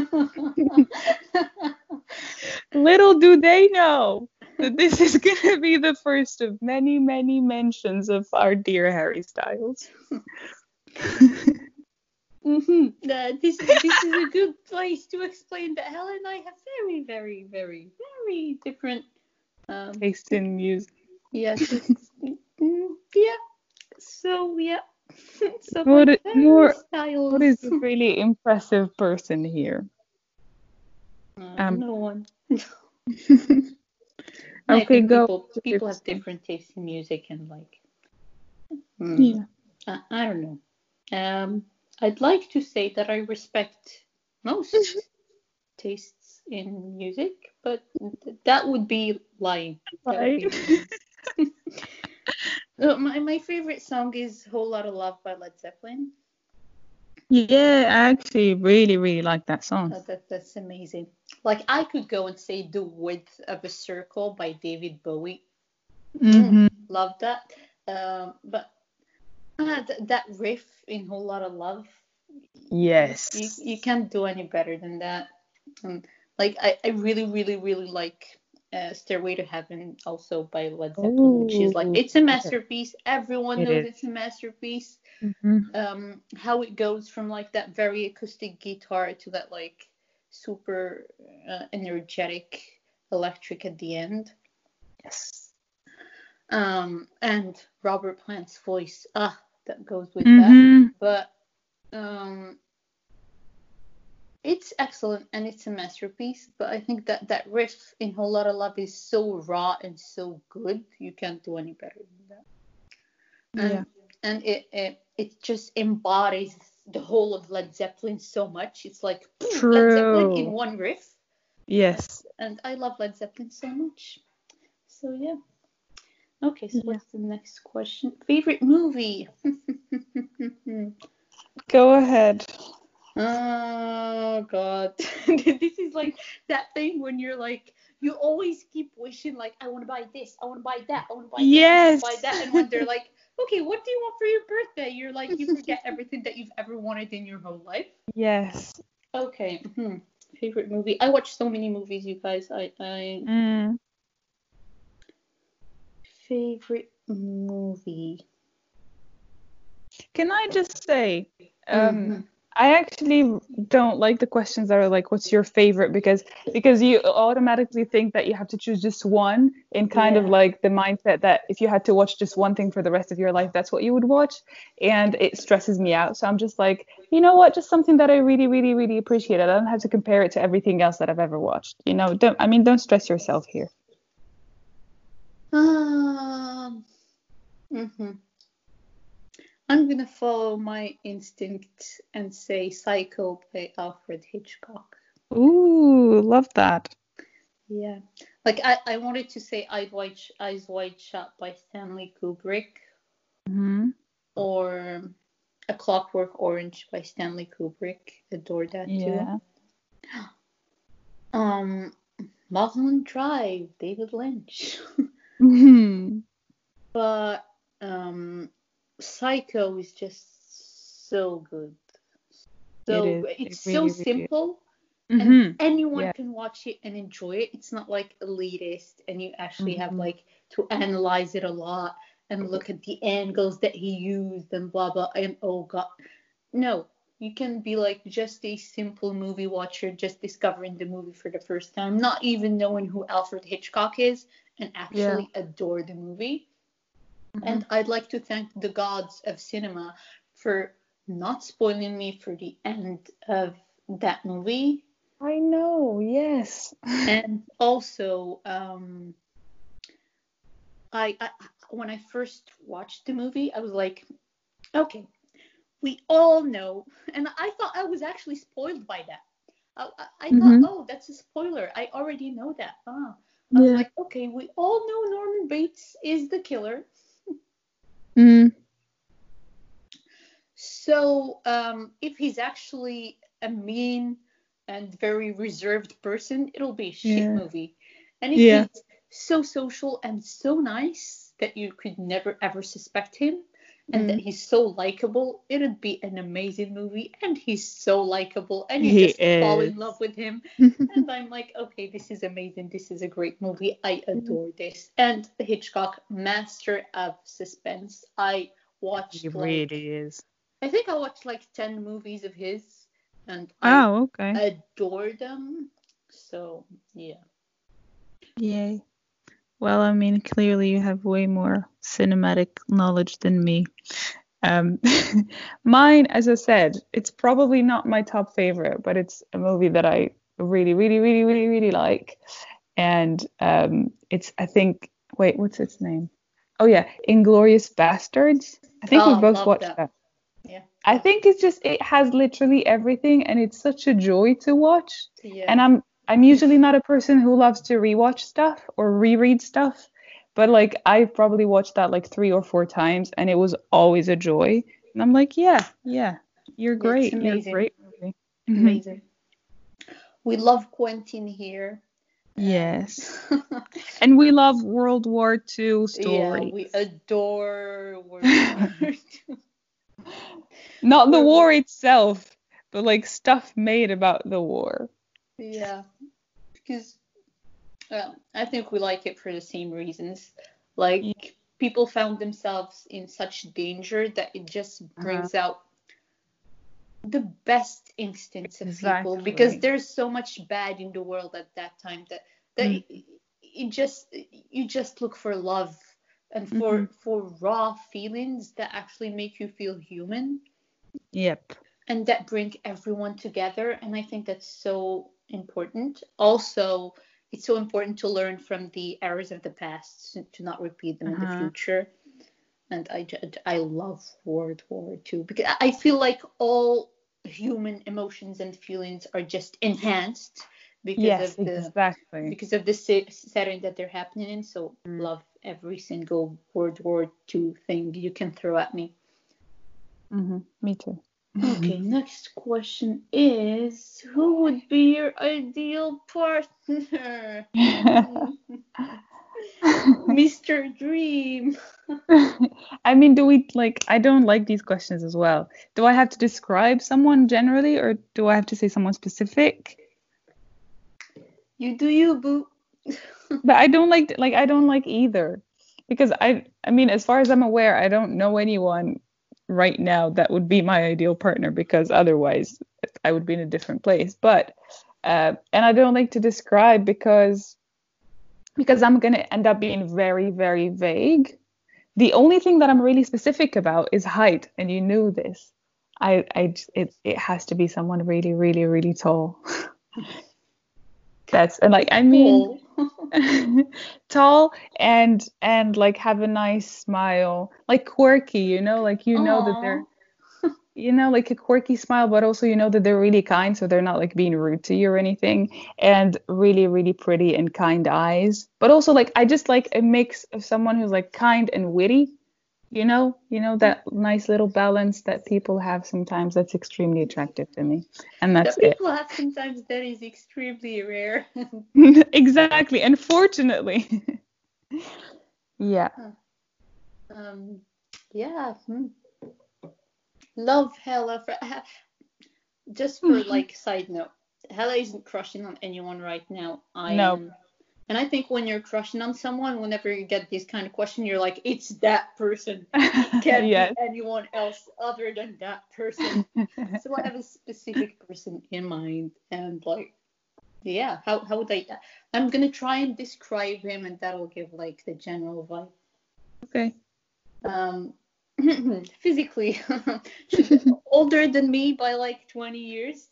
Little do they know that this is gonna be the first of many, many mentions of our dear Harry Styles. Mm-hmm. Uh, this this is a good place to explain that Helen and I have very, very, very, very different um Taste in music. yeah tastes. Mm, yeah. So yeah. So What like i- Harry more? What Styles. is a really impressive person here? Uh, Um. no one. I Okay, think go. people What's your people favorite have song? different tastes in music and like hmm, Yeah. I, I don't know. Um, I'd like to say that I respect most tastes in music, but th- that would be lying. That would Bye. be lying. Uh, my my favorite song is "Whole Lotta Love" by Led Zeppelin. Yeah, I actually really, really like that song. Oh, that that's amazing. Like I could go and say "The Width of a Circle" by David Bowie. Mm, Mm-hmm. love that. Um, but uh, th- that riff in "Whole Lotta Love," you, you Yes. you can't do any better than that. Um, like I, I really, really, really like uh, "Stairway to Heaven" also by Led Zeppelin, which is like Oh, it's a yes, masterpiece. Everyone it knows is. it's a masterpiece. Mm-hmm. Um, how it goes from like that very acoustic guitar to that like super uh, energetic electric at the end. Yes. Um, and Robert Plant's voice, ah, that goes with that. Mm-hmm. But um, it's excellent and it's a masterpiece. But I think that that riff in Whole Lotta Love is so raw and so good, you can't do any better than that. Yeah. And and it it, it just embodies the whole of Led Zeppelin so much. It's like boom, Led Zeppelin in True. one riff. And, Yes. and I love Led Zeppelin so much. So yeah. Okay, so Yeah. what's the next question? Favorite movie? Go ahead. Oh God. This is like that thing when you're like you always keep wishing like I want to buy this, I want to buy that, I want to buy this, I want to Yes. buy that, and when they're like, okay, what do you want for your birthday? You're like you forget everything that you've ever wanted in your whole life. Yes. Okay. Hmm. Favorite movie? I watch so many movies, you guys. I I Mm. favorite movie. Can I just say, um, Mm-hmm. I actually don't like the questions that are like, "What's your favorite?" Because because you automatically think that you have to choose just one, in kind of Yeah. like the mindset that if you had to watch just one thing for the rest of your life, that's what you would watch, and it stresses me out. So I'm just like, you know what? Just something that I really, really, really appreciate. I don't have to compare it to everything else that I've ever watched. You know, don't. I mean, don't stress yourself here. Um. Mm-hmm. I'm gonna follow my instinct and say Psycho by Alfred Hitchcock. Ooh, love that. Yeah. Like I, I wanted to say Eyes Wide, Eyes Wide Shut by Stanley Kubrick Hmm. or A Clockwork Orange by Stanley Kubrick. Adore that too. Yeah. Um, Mulholland Drive, David Lynch. Hmm. But um, Psycho is just so good. It So is. great. It It's so really, really is. simple and Hmm. anyone Yeah. can watch it and enjoy it. It's not like elitist and you actually have Hmm. like to analyze it a lot and look at the angles that he used and blah blah and oh god. No, you can be like just a simple movie watcher, just discovering the movie for the first time, not even knowing who Alfred Hitchcock is, and Yeah. actually adore the movie. Hmm. And I'd like to thank the gods of cinema for not spoiling me for the end of that movie. I know. Yes. And also, um, I, I when I first watched the movie, I was like, okay, we all know, and I thought I was actually spoiled by that. I, I, I thought, Hmm. oh, that's a spoiler. I already know that. Ah, I was Yeah. like, okay, we all know Norman Bates is the killer. Mm. So, um, if he's actually a mean and very reserved person, it'll be a shit Yeah. movie. And if Yeah. he's so social and so nice that you could never ever suspect him, and that Mm. he's so likable, it'd be an amazing movie. And he's so likable, and you He just fall is. in love with him. And I'm like, okay, this is amazing. This is a great movie. I adore this. And Hitchcock, master of suspense. I He watched like really is. I think I watched like ten movies of his and I Oh, okay. adore them. So, yeah. Yay. Well, I mean, clearly you have way more cinematic knowledge than me. Um, mine, as I said, it's probably not my top favorite, but it's a movie that I really, really, really, really, really like. And um, it's, I think, wait, what's its name? Oh yeah, Inglorious Bastards. I think we Oh, both love watched that. that. Yeah. I Oh, think it's just it has literally everything, and it's such a joy to watch. yeah. And I'm I'm usually not a person who loves to rewatch stuff or reread stuff, but like I probably watched that like three or four times, and it was always a joy. And I'm like, yeah, yeah. You're It's great. You're a amazing. great movie. Mhm. Amazing. We love Quentin here. Yes. Uh, And we love World War Two yeah, stories. we adore World War Two. Not the We're, war itself, but like stuff made about the war. yeah, because well, I think we like it for the same reasons. Like Yeah. people found themselves in such danger that it just Uh-huh. brings out the best instincts of people because Exactly. there's so much bad in the world at that time that that Mm. it, it just you just look for love and Hmm. for for raw feelings that actually make you feel human Yep. and that bring everyone together, and I think that's so important. Also, it's so important to learn from the errors of the past to not repeat them in the Uh-huh. future. And I, I love World War Two because I feel like all human emotions and feelings are just enhanced because Yes, of the exactly. because of the setting that they're happening in. So Mm. love every single World War Two thing you can throw at me. Hmm. Me too. Okay, next question is who would be your ideal partner? Mister Dream. I mean, do we like, I don't like these questions as well. Do I have to describe someone generally or do I have to say someone specific? You do you, boo. But I don't like, like, I don't like either because I, I mean, as far as I'm aware, I don't know anyone right now that would be my ideal partner because otherwise I would be in a different place. But, uh, and I don't like to describe because, because I'm going to end up being very, very vague. The only thing that I'm really specific about is height, and you knew this. I, I, it, it has to be someone really, really, really tall. That's and like I mean, Cool. tall and and like have a nice smile, like quirky, you know, like you know that Aw. they're, you know, like a quirky smile, but also you know that they're really kind, so they're not like being rude to you or anything, and really, really pretty and kind eyes. But also like I just like a mix of someone who's like kind and witty. You know, you know that nice little balance that people have sometimes that's extremely attractive to me. And that's That it. people have sometimes that is extremely rare. Exactly. Unfortunately. Yeah. um, yeah. Hmm. Love Hella. For, just for like side note, Hella isn't crushing on anyone right now. I No. am. And I think when you're crushing on someone, whenever you get this kind of question, you're like, it's that person. It can't be Yes. anyone else other than that person. So I have a specific person in mind, and like, yeah, how how would I? I'm gonna try and describe him, and that'll give like the general vibe. Okay. Um, physically, should older than me by like twenty years.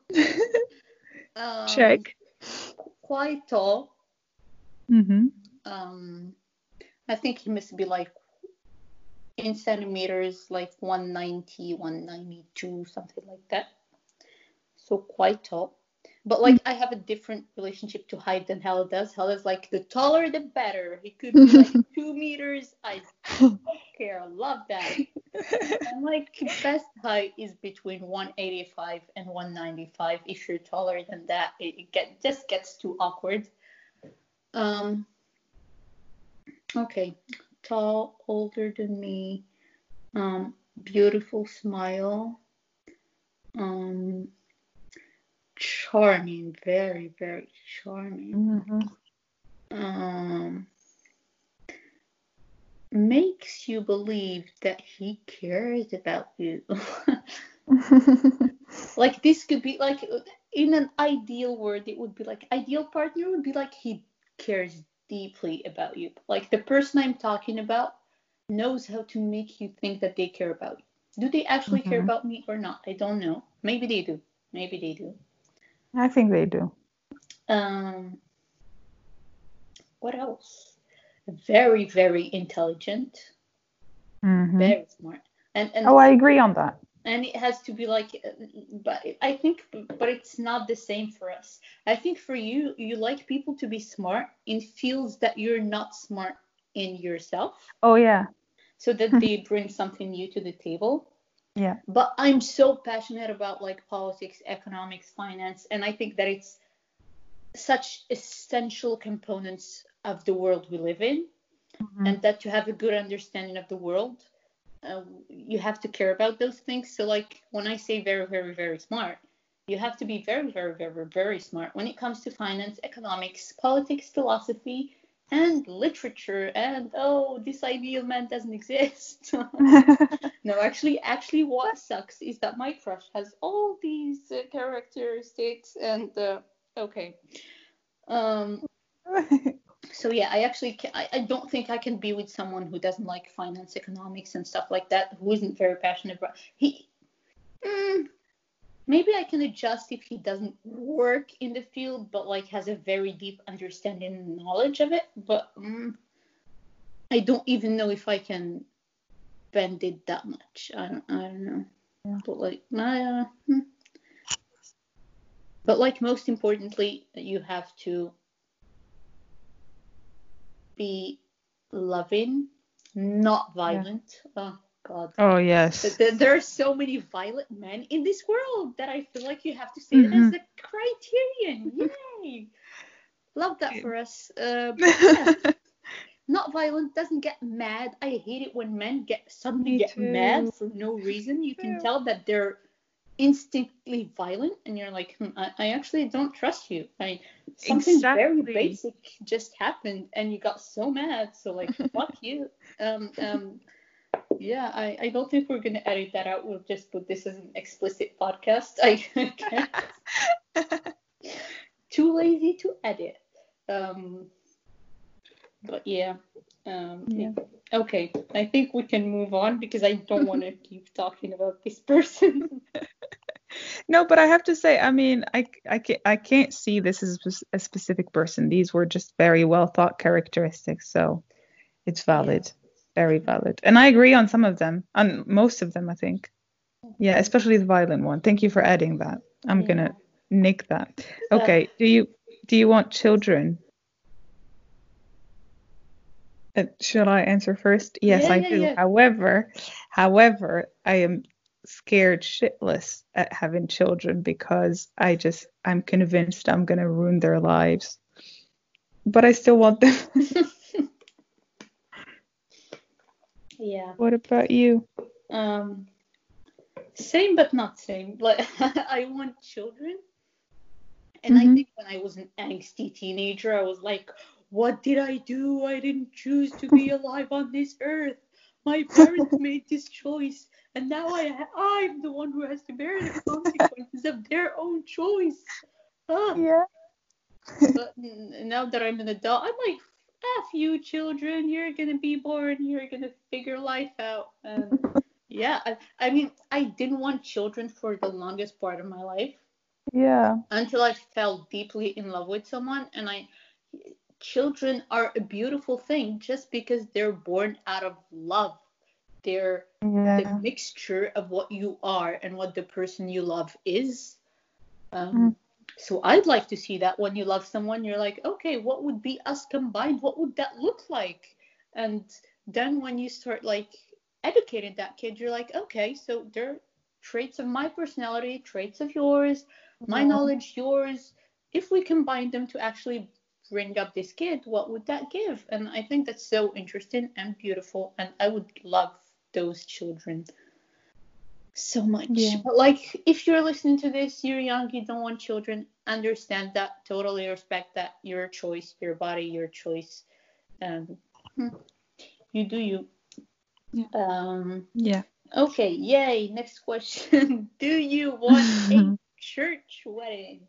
Um, Check. quite tall. Mm-hmm. Um, I think he must be like in centimeters, like one ninety, one ninety-two, something like that. So quite tall. But like I have a different relationship to height than Hella does. Hella's like the taller the better. He could be like two meters. I don't care. Love that. And like best height is between one eighty-five and one ninety-five. If you're taller than that, it, it get just gets too awkward. Um. Okay. Tall, older than me. Um. Beautiful smile. Um. Charming. Very, very charming. Mm-hmm. Um. Makes you believe that he cares about you. Like this could be like in an ideal world, it would be like ideal partner would be like he cares deeply about you. Like the person I'm talking about knows how to make you think that they care about you. Do they actually care Mm-hmm. about me or not? I don't know. Maybe they do. Maybe they do. I think they do. Um, what else? Very, very intelligent, Mm-hmm. very smart, and and Oh, I agree on that. and it has to be like but I think but it's not the same for us. I think for you you like people to be smart in fields that you're not smart in yourself, Oh, yeah. so that they bring something new to the table. Yeah. But I'm so passionate about like politics, economics, finance, and I think that it's such essential components of the world we live in, Mm-hmm. and that to have a good understanding of the world, uh, you have to care about those things. So like when I say very, very, very smart, you have to be very, very, very, very smart when it comes to finance, economics, politics, philosophy, and literature. And oh, this ideal man doesn't exist. No, actually, actually, what sucks is that my crush has all these uh, characteristics, and uh, okay. Um, so yeah, I actually ca I, I don't think I can be with someone who doesn't like finance, economics, and stuff like that. Who isn't very passionate about he. Mm, maybe I can adjust if he doesn't work in the field, but like has a very deep understanding and knowledge of it. But mm, I don't even know if I can bend it that much. I don't. I don't know. Yeah. But like, uh, hmm. But like most importantly, you have to be loving, not Yeah. violent. Oh God. Oh yes. There are so many violent men in this world that I feel like you have to say that Mm-hmm. as a criterion. Yay! Love that for us. Uh, but yeah, not violent, doesn't get mad. I hate it when men get suddenly Me get too. mad for no reason. You can Too. tell that they're instinctively violent, and you're like, hmm, I, I actually don't trust you. I something very Exactly. basic just happened, and you got so mad. So like, fuck you. Um, um, yeah, I, I don't think we're gonna edit that out. We'll just put this as an explicit podcast. I can't. Too lazy to edit. Um, but yeah. Um, Yeah. okay, I think we can move on because I don't want to keep talking about this person. No, but I have to say, I mean, I, I, can't, I can't see this as a specific person. These were just very well thought characteristics. So it's valid. Yeah. Very valid. And I agree on some of them, on most of them, I think. Yeah, especially the violent one. Thank you for adding that. I'm Yeah. gonna nick that. Okay. Do you do you want children? Uh, should I answer first? Yes, yeah, I yeah, do. yeah. However, however, I am scared shitless at having children because I just I'm convinced I'm gonna ruin their lives. But I still want them. Yeah. What about you? Um, same but not same. Like I want children, and I Mm-hmm. think when I was an angsty teenager, I was like, "What did I do? I didn't choose to be alive on this earth. My parents made this choice, and now I ha- I'm the one who has to bear the consequences of their own choice." Ah. Yeah. But n- now that I'm an adult, I'm like, F you, children. You're gonna be born. You're gonna figure life out. And yeah, I, I mean, I didn't want children for the longest part of my life Yeah. until I fell deeply in love with someone. And I, children are a beautiful thing just because they're born out of love. They're the Yeah. mixture of what you are and what the person you love is. Mm. Um, so I'd like to see that when you love someone, you're like, okay, what would be us combined? What would that look like? And then when you start like educating that kid, you're like, okay, so there are traits of my personality, traits of yours, my Yeah. knowledge, yours. If we combine them to actually bring up this kid, what would that give? And I think that's so interesting and beautiful, and I would love those children so much. Yeah. But like, if you're listening to this, you're young, you don't want children, understand that, totally respect that. Your choice, your body, your choice, and you do you. Yeah. Um. Yeah. Okay. Yay. Next question. Do you want a church wedding?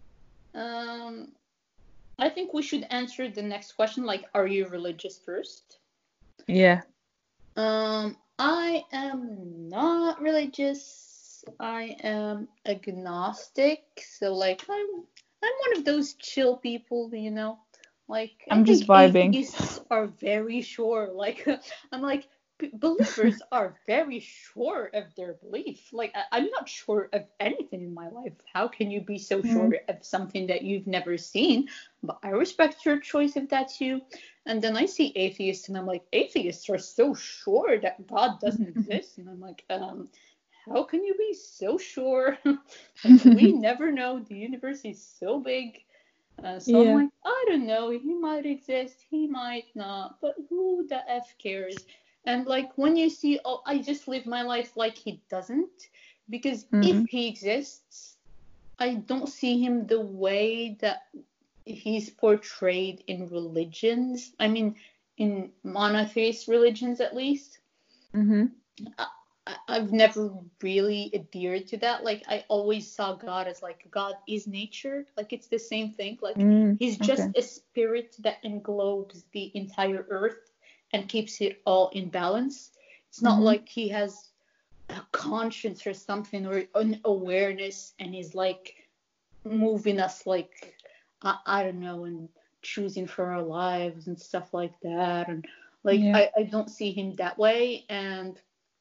Um. I think we should answer the next question. Like, are you religious first? Yeah. Um. I am not religious. I am agnostic. So like I'm I'm one of those chill people, you know. Like I I'm just think vibing. atheists are very sure. Like I'm like b- believers are very sure of their belief. Like I- I'm not sure of anything in my life. How can you be so Mm. sure of something that you've never seen? But I respect your choice if that's you. And then I see atheists, and I'm like, atheists are so sure that God doesn't exist, and I'm like, um, how can you be so sure? Like, we never know. The universe is so big. Uh, so I'm Yeah. like, I don't know. He might exist. He might not. But who the F cares? And like when you see, oh, I just live my life like he doesn't. Because if Mm-hmm. he exists, I don't see him the way that he's portrayed in religions. I mean, in monotheist religions at least. Mm-hmm. I, I've never really adhered to that. Like, I always saw God as like, God is nature. Like, it's the same thing. Like, Mm, he's okay. just a spirit that englobes the entire earth and keeps it all in balance. It's not Mm-hmm. like he has a conscience or something, or an awareness, and is like moving us like, I, I don't know, and choosing for our lives and stuff like that. And like, Yeah. I, I don't see him that way. And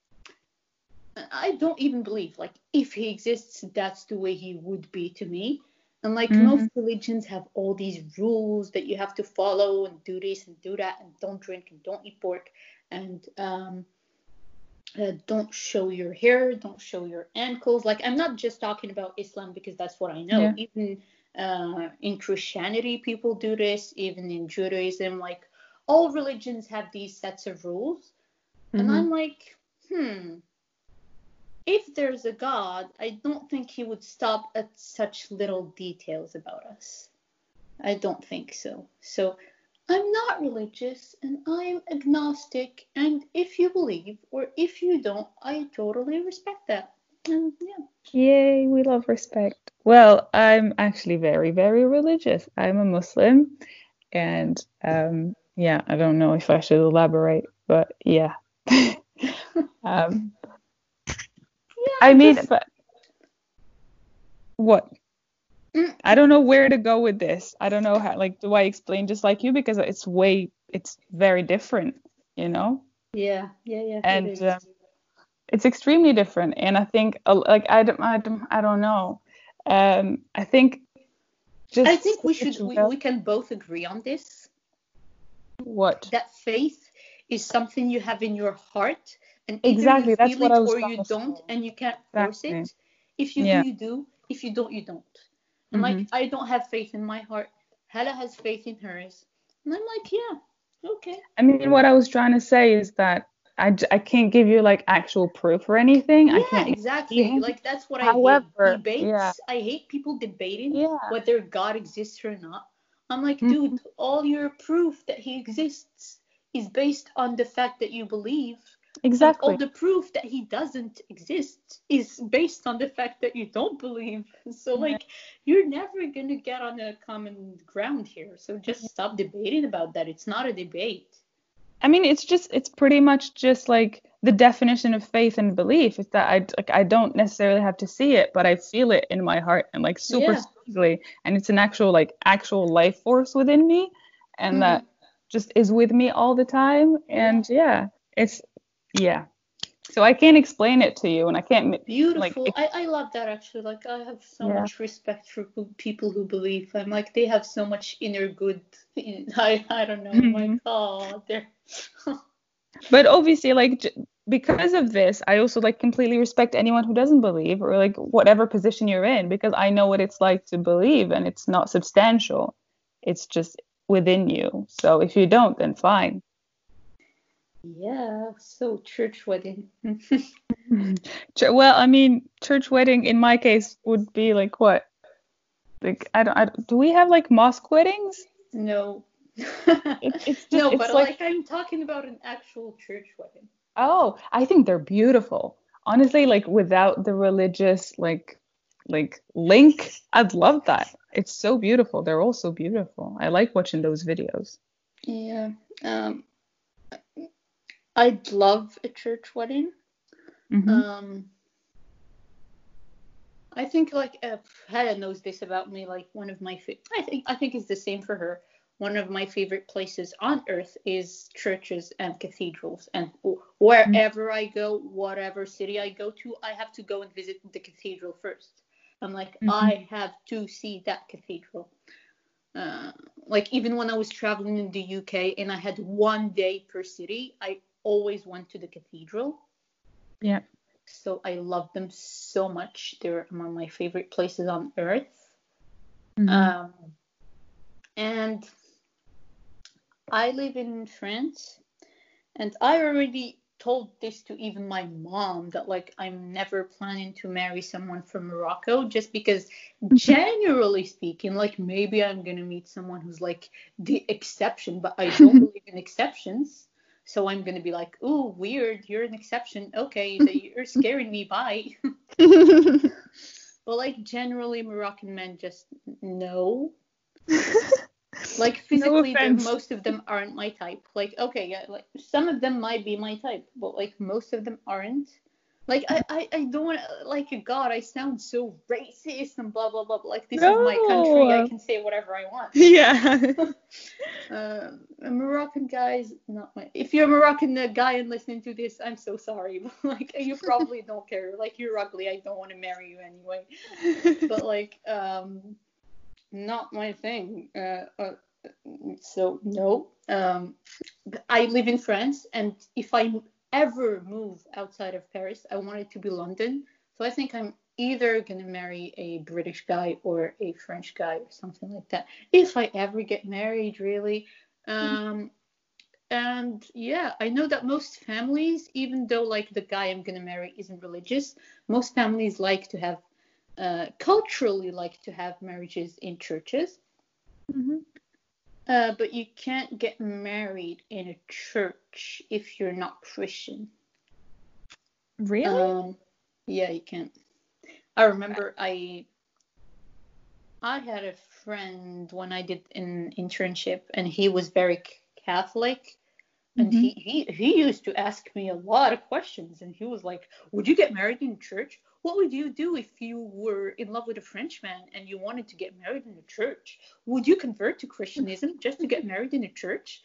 I don't even believe, like, if he exists, that's the way he would be to me. And like Mm-hmm. most religions have all these rules that you have to follow and do this and do that and don't drink and don't eat pork and um, uh, don't show your hair, don't show your ankles. Like, I'm not just talking about Islam because that's what I know. Yeah. Even uh, in Christianity, people do this. Even in Judaism, like, all religions have these sets of rules. And Mm-hmm. I'm like, hmm, if there's a God, I don't think he would stop at such little details about us. I don't think so. So I'm not religious and I'm agnostic. And if you believe or if you don't, I totally respect that. And yeah. Yay, we love respect. Well, I'm actually very, very religious. I'm a Muslim, and um, yeah, I don't know if I should elaborate, but yeah. Um, I Yeah, mean, just. but what? Mm, I don't know where to go with this. I don't know how, like, do I explain just like you? Because it's way, it's very different, you know? yeah, yeah, yeah, it And is. um, it's extremely different. And I think, uh, like, I don't, I don't, I don't know. Um, I think I just think we should we, spiritual, we can both agree on this. what? That faith is something you have in your heart, and either you Exactly. That's feel what I it was or trying you to don't, say. and you can't force Exactly. it. If you do, Yeah. you do. If you don't, you don't. And Hmm. like, I don't have faith in my heart. Hella has faith in hers. And I'm like, yeah, okay. I mean, what I was trying to say is that I, j- I can't give you like actual proof or anything. I Yeah, can't see exactly. him. Like, that's what I hate. However, yeah, Debates. I hate people debating yeah. whether God exists or not. I'm like, dude, Mhm. all your proof that he exists is based on the fact that you believe. And all Exactly. the proof that he doesn't exist is based on the fact that you don't believe. So, Yeah. like, you're never going to get on a common ground here. So just stop debating about that. It's not a debate. I mean, it's just it's pretty much just like the definition of faith and belief. It's that I like I don't necessarily have to see it, but I feel it in my heart and like super Yeah. strongly, and it's an actual like actual life force within me, and Hmm. that just is with me all the time. Yeah. And yeah, it's yeah. So I can't explain it to you, and I can't like Beautiful. ex- I, I love that actually. Like, I have so yeah. much respect for who- people who believe. I'm like, they have so much inner good. I, I don't know. I'm like, oh, they're. But obviously, like j- because of this, I also like completely respect anyone who doesn't believe or like whatever position you're in because I know what it's like to believe and it's not substantial. It's just within you. So if you don't, then fine. Yeah, so church wedding. Ch- Well, I mean, church wedding in my case would be like what? Like I don't, I don't do we have like mosque weddings? No. It, it's just No, it's but like like, I'm talking about an actual church wedding. oh, I think they're beautiful. Honestly, like without the religious like like link, I'd love that. It's so beautiful. They're all so beautiful. I like watching those videos. Yeah. Um, I'd love a church wedding. Hmm. Um, I think like, uh, Hannah knows this about me. Like, one of my fa- I think I think it's the same for her. One of my favorite places on earth is churches and cathedrals. And wherever I go, whatever city I go to, I have to go and visit the cathedral first. I'm like, Hmm. I have to see that cathedral. Uh, like, even when I was traveling in the U K and I had one day per city, I always went to the cathedral. Yeah. So I love them so much. They're among my favorite places on earth. Mhm. Um, and I live in France, and I already told this to even my mom that like I'm never planning to marry someone from Morocco, just because generally speaking, like maybe I'm gonna meet someone who's like the exception, but I don't believe in exceptions. So I'm gonna be like, ooh, weird, you're an exception. Okay, you're scaring me. Bye. But like generally Moroccan men just no. Like No physically, they're- offense. most of them aren't my type. Like okay, yeah, like some of them might be my type, but like most of them aren't. Like I, I, I don't want to, like God, I sound so racist and blah blah blah. But like this is my country, I No. can say whatever I want. Yeah. Uh, Moroccan guys, not my. If you're a Moroccan uh, guy and listening to this, I'm so sorry. But like you probably don't care. Like you're ugly. I don't want to marry you anyway. But like um. Not my thing. Uh, uh, so no. Um, I live in France, and if I ever move outside of Paris, I want it to be London. So I think I'm either gonna marry a British guy or a French guy or something like that. If I ever get married, really. Um, and yeah, I know that most families, even though like the guy I'm gonna marry isn't religious, most families like to have uh, culturally like to have marriages in churches. Mhm. Uh, but you can't get married in a church if you're not Christian. Really? Um, yeah, you can't. I remember I I had a friend when I did an internship, and he was very Catholic, and Mhm. he, he he used to ask me a lot of questions, and he was like, would you get married in church? What would you do if you were in love with a Frenchman and you wanted to get married in a church? Would you convert to Christianism just to get married in a church?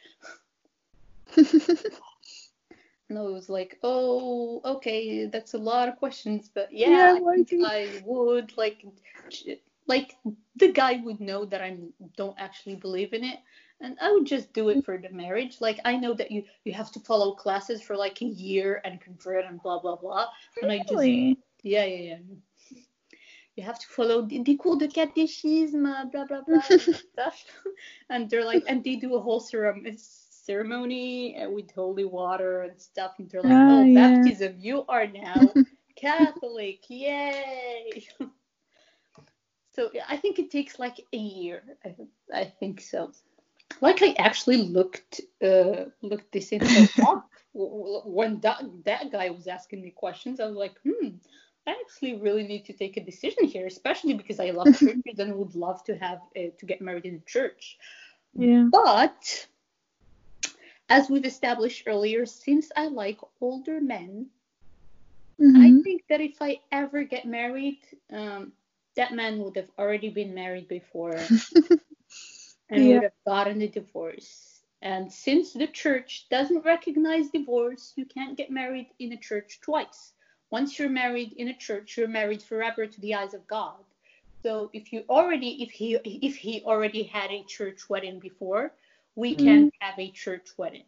And I was like, oh, okay, that's a lot of questions, but yeah, Yeah, I why think do you? I would like, like the guy would know that I don't actually believe in it, and I would just do it for the marriage. Like I know that you you have to follow classes for like a year and convert and blah blah blah, and I just Really? yeah yeah yeah. You have to follow the, the cours de catéchisme, blah blah blah and stuff, and they're like, and they do a whole ceremony ceremony uh, with holy water and stuff, and they're like, Ah, oh, yeah. baptism, you are now Catholic, yay. So yeah, I think it takes like a year. I, I think so. Like I actually looked uh looked this into up when that that guy was asking me questions. I was like, hmm, I actually really need to take a decision here, especially because I love churches and would love to have uh, to get married in a church. Yeah. But as we've established earlier, since I like older men, I Mhm. think that if I ever get married, um, that man would have already been married before and Yeah. would have gotten a divorce. And since the church doesn't recognize divorce, you can't get married in a church twice. Once you're married in a church, you're married forever to the eyes of God. So if you already if he if he already had a church wedding before, we Mm. can't have a church wedding.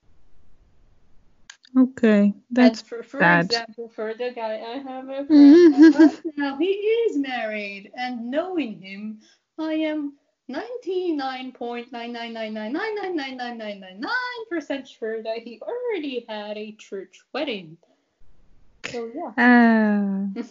Okay, And that's for for bad. example, for the guy I have a friend that Mhm. right now he is married, and knowing him, I am ninety-nine point nine nine nine nine nine nine nine nine nine nine nine percent sure that he already had a church wedding. So Ah. yeah.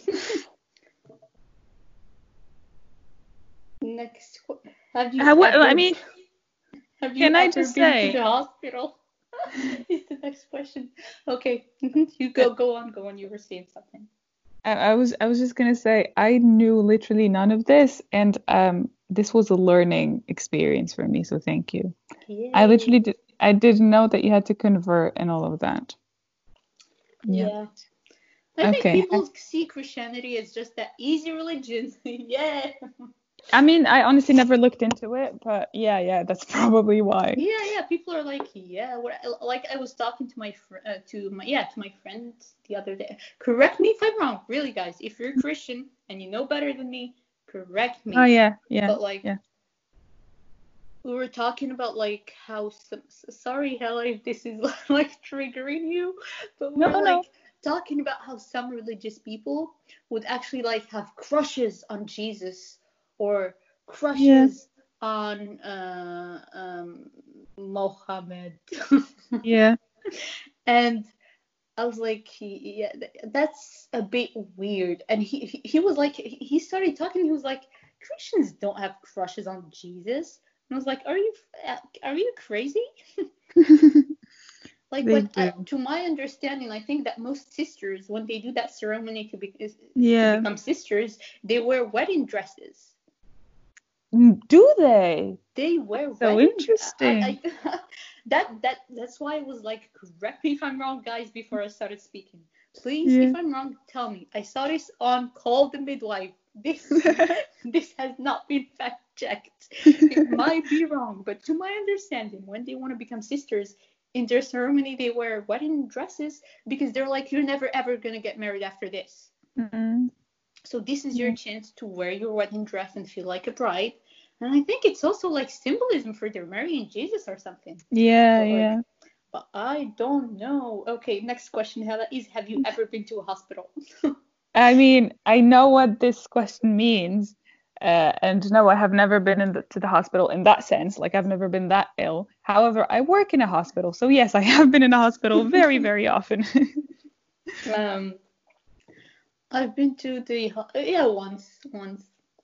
Next, have you How, what, I ever mean, have you can I ever just been to say, the hospital? Is the next question. Okay, you uh, go go on go on. You were saying something. I, I was I was just gonna say I knew literally none of this, and um, this was a learning experience for me. So thank you. I Yay. literally did I didn't know that you had to convert and all of that. Yeah. Yeah. I think Okay. people see Christianity as just that easy religion. Yeah. I mean, I honestly never looked into it, but yeah, yeah, that's probably why. Yeah, yeah. People are like, yeah. What? Like I was talking to my fr- uh, to my yeah to my friend the other day. Correct me if I'm wrong, really, guys. If you're Christian and you know better than me, correct Oh me. yeah, yeah, But like yeah. we were talking about like how some, sorry Hella if this is like triggering you, but we No, were like no. talking about how some religious people would actually like have crushes on Jesus or crushes yeah. on uh, um, Mohammed. Yeah. And I was like, yeah, that's a bit weird. And he, he, he was like, he started talking. He was like, Christians don't have crushes on Jesus. And I was like, are you, are you crazy? Like, they but uh, to my understanding, I think that most sisters, when they do that ceremony to, be, yeah. to become sisters, they wear wedding dresses. Do they? They wear so wedding. Interesting. I, I, that that that's why I was like, correct me if I'm wrong, guys. Before I started speaking, please, yeah. if I'm wrong, tell me. I saw this on Call the Midwife. This this has not been fact checked. It might be wrong, but to my understanding, when they want to become sisters, in their ceremony they wear wedding dresses because they're like, you're never ever gonna get married after this. Mm-hmm. So this is your chance to wear your wedding dress and feel like a bride. And I think it's also like symbolism for their marrying Jesus or something. Yeah, like, yeah. But I don't know. Okay, next question, Hella, is have you ever been to a hospital? I mean, I know what this question means. Uh, and no, I have never been in the, to the hospital in that sense. Like, I've never been that ill. However, I work in a hospital. So, yes, I have been in a hospital very, very often. um, I've been to the, yeah, once, once.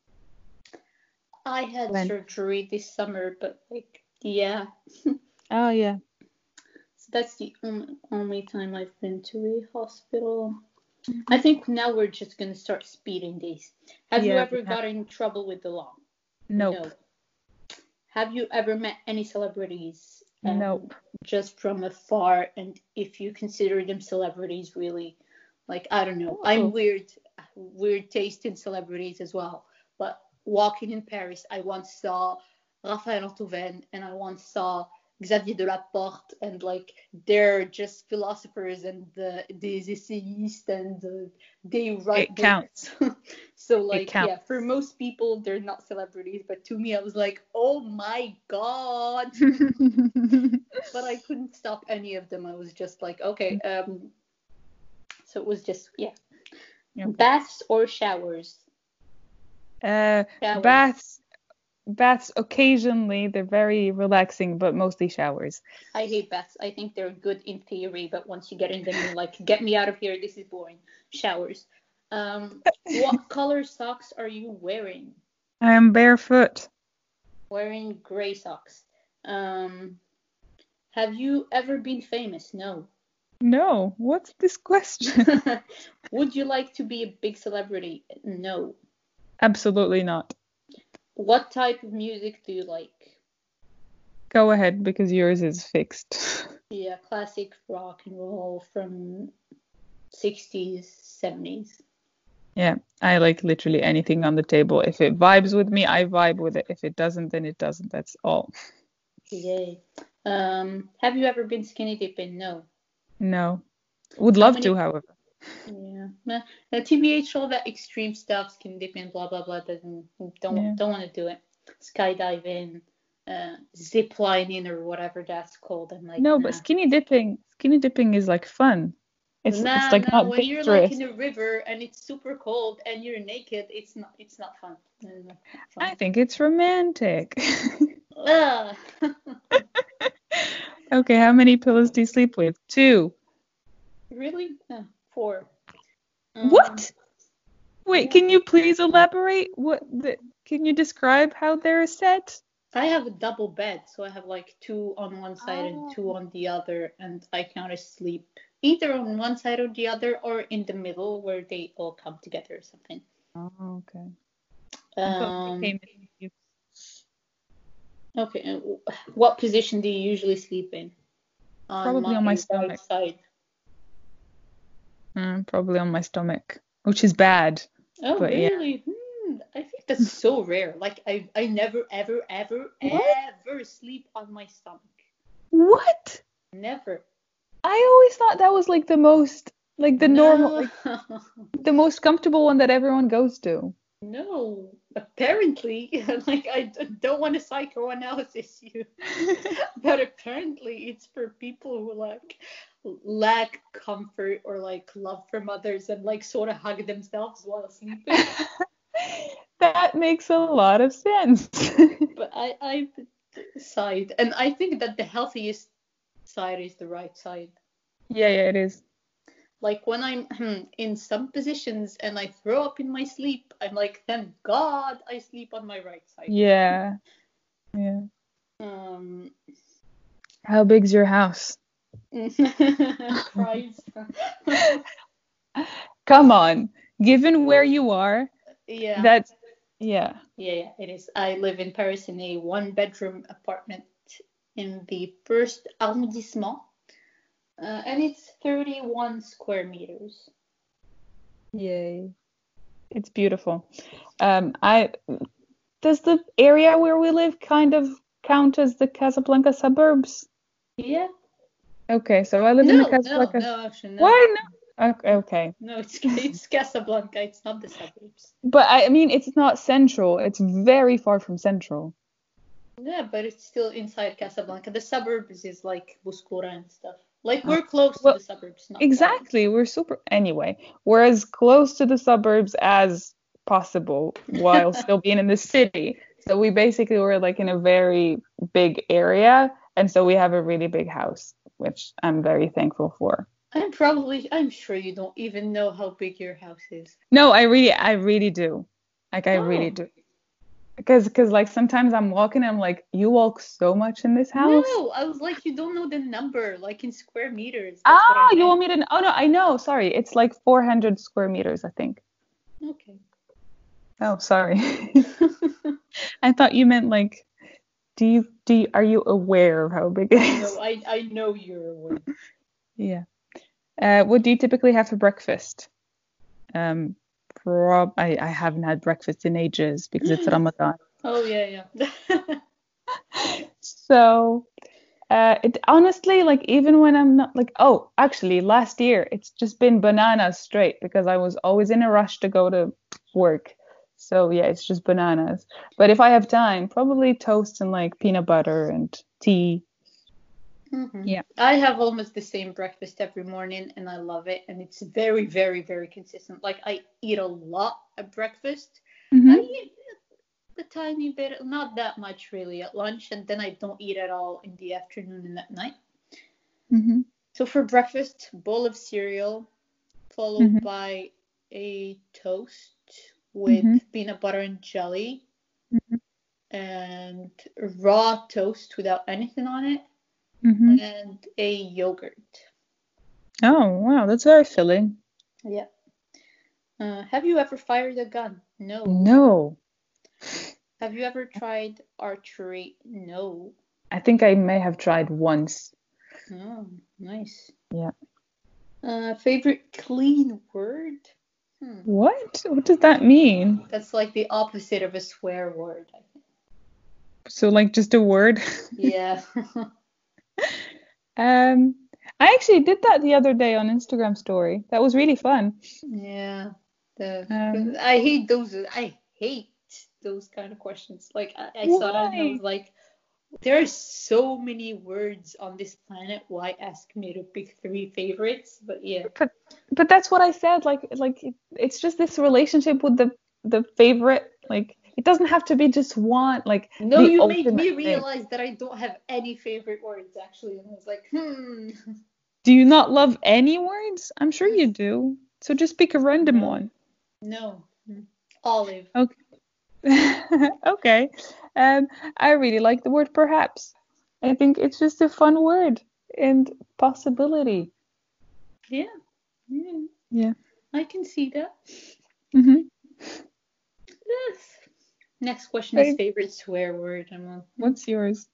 I had when? surgery this summer, but like, yeah. Oh, yeah. So that's the only, only time I've been to a hospital. Mm-hmm. I think now we're just going to start speeding these. Have yeah, you ever got in trouble with the law? Nope. No. Have you ever met any celebrities? Um, nope. Just from afar, and if you consider them celebrities, really, like, I don't know. Oh. I'm weird, weird taste in celebrities as well. But walking in Paris, I once saw Raphaël Enthoven, and I once saw Xavier Delaporte, and like they're just philosophers and the des essayistes, and uh, they write it counts. So like counts. Yeah, for most people they're not celebrities, but to me I was like, oh my god. But I couldn't stop any of them. I was just like, okay. Um so it was just yeah. Yep. Baths or showers? Uh showers. Baths. Baths occasionally, they're very relaxing, but mostly showers. I hate baths. I think they're good in theory, but once you get in them, you're like, get me out of here. This is boring. Showers. Um, what color socks are you wearing? I am barefoot. Wearing gray socks. Um, have you ever been famous? No. No. What's this question? Would you like to be a big celebrity? No. Absolutely not. What type of music do you like? Go ahead, because yours is fixed. Yeah, classic rock and roll from sixties, seventies. Yeah, I like literally anything on the table. If it vibes with me, I vibe with it. If it doesn't, then it doesn't. That's all. Yay. Um, have you ever been skinny dipping? No. No. Would love many... to, however. Yeah. Uh, T B H, all that extreme stuff, skinny dipping, blah blah blah. Doesn't don't yeah. don't want to do it. Skydiving, uh, zip lining, or whatever that's called. I'm like, no, nah. But skinny dipping, skinny dipping is like fun. It's, nah, it's like nah, not when dangerous. You're like in a river and it's super cold and you're naked, it's not it's not fun. It's not fun. I think it's romantic. Okay, how many pillows do you sleep with? Two. Really? No, four. Um, what? Wait, yeah. Can you please elaborate? What? The, can you describe how they're set? I have a double bed, so I have like two on one side oh. and two on the other, and I kind of sleep either on one side or the other, or in the middle where they all come together or something. Oh, okay. Um, okay. What position do you usually sleep in? On probably my on my stomach. Side. Mm, probably on my stomach, which is bad. Oh, but really? Yeah. Hmm, I think that's so rare. Like, I I never, ever, ever, what? ever sleep on my stomach. What? Never. I always thought that was like the most, like the no. normal, like, the most comfortable one that everyone goes to. No, apparently, like, I don't want to psychoanalysis you, but apparently it's for people who like lack comfort or like love from others and like sort of hug themselves while sleeping. That makes a lot of sense. But I I side, and I think that the healthiest side is the right side. Yeah, yeah, it is. Like when I'm in some positions and I throw up in my sleep, I'm like, thank God I sleep on my right side. Yeah. Yeah. Um. How big's your house? Price. Come on. Given where you are, Yeah. that's yeah. Yeah, yeah, it is. I live in Paris in a one-bedroom apartment in the first arrondissement, uh, and it's thirty-one square meters. Yay. It's beautiful. Um, I does the area where we live kind of count as the Casablanca suburbs? Yeah. Okay, so I live in the No, no, Casablanca. no, actually, no. Why no? Okay, okay. No, it's it's Casablanca. It's not the suburbs. But I mean, it's not central. It's very far from central. Yeah, but it's still inside Casablanca. The suburbs is like Bouskoura and stuff. Like Oh, we're close well, to the suburbs, not far. exactly. We're super anyway. We're as close to the suburbs as possible while still being in the city. So we basically were like in a very big area, and so we have a really big house, which I'm very thankful for. I'm probably, I'm sure you don't even know how big your house is. No, I really, I really do. Like I Oh. really do. Because, because like sometimes I'm walking and I'm like, you walk so much in this house. No, I was like, you don't know the number, like in square meters. That's what Ah, I you want meant. me to? Oh no, I know. Sorry, it's like four hundred square meters, I think. Okay. Oh, sorry. I thought you meant like, do you, do you, are you aware of how big it is? No, I I know you're aware. Yeah. Uh, what do you typically have for breakfast? Um, prob I, I haven't had breakfast in ages because it's Ramadan. Oh yeah, yeah. So, uh, it honestly, like even when I'm not like, oh, actually, last year it's just been bananas straight because I was always in a rush to go to work. So yeah, it's just bananas. But if I have time, probably toast and like peanut butter and tea. Mhm. Yeah. I have almost the same breakfast every morning, and I love it. And it's very, very, very consistent. Like I eat a lot at breakfast. Mm-hmm. I eat a tiny bit, not that much really, at lunch, and then I don't eat at all in the afternoon and at night. Mm-hmm. So for breakfast, bowl of cereal, followed Mm-hmm. by a toast with Mm-hmm. peanut butter and jelly, Mm-hmm. and raw toast without anything on it, Mm-hmm. and a yogurt. Oh, wow, that's very filling. Yeah. Uh, have you ever fired a gun? No. No, Have you ever tried archery? No. I think I may have tried once. Oh, nice. Yeah. Uh, favorite clean word? Hmm. What? What does that mean? That's like the opposite of a swear word, I think. So like just a word? Yeah. Um, I actually did that the other day on Instagram story. That was really fun. Yeah. The Um, I hate those. I hate those kind of questions. Like I, I saw that and I why? was like, there are so many words on this planet. Why ask me to pick three favorites? But yeah. But but that's what I said. Like like it, it's just this relationship with the the favorite. Like it doesn't have to be just one. Like No, the you made ultimate me thing. realize that I don't have any favorite words actually, and I was like, hmm. Do you not love any words? I'm sure you do. So just pick a random No. one. No. Olive. Okay. Okay. Um, I really like the word perhaps. I think it's just a fun word and possibility. Yeah. Yeah. Yeah. I can see that. Mm-hmm. Yes. Next question is Right. favorite swear word. I'm like, hmm, What's yours?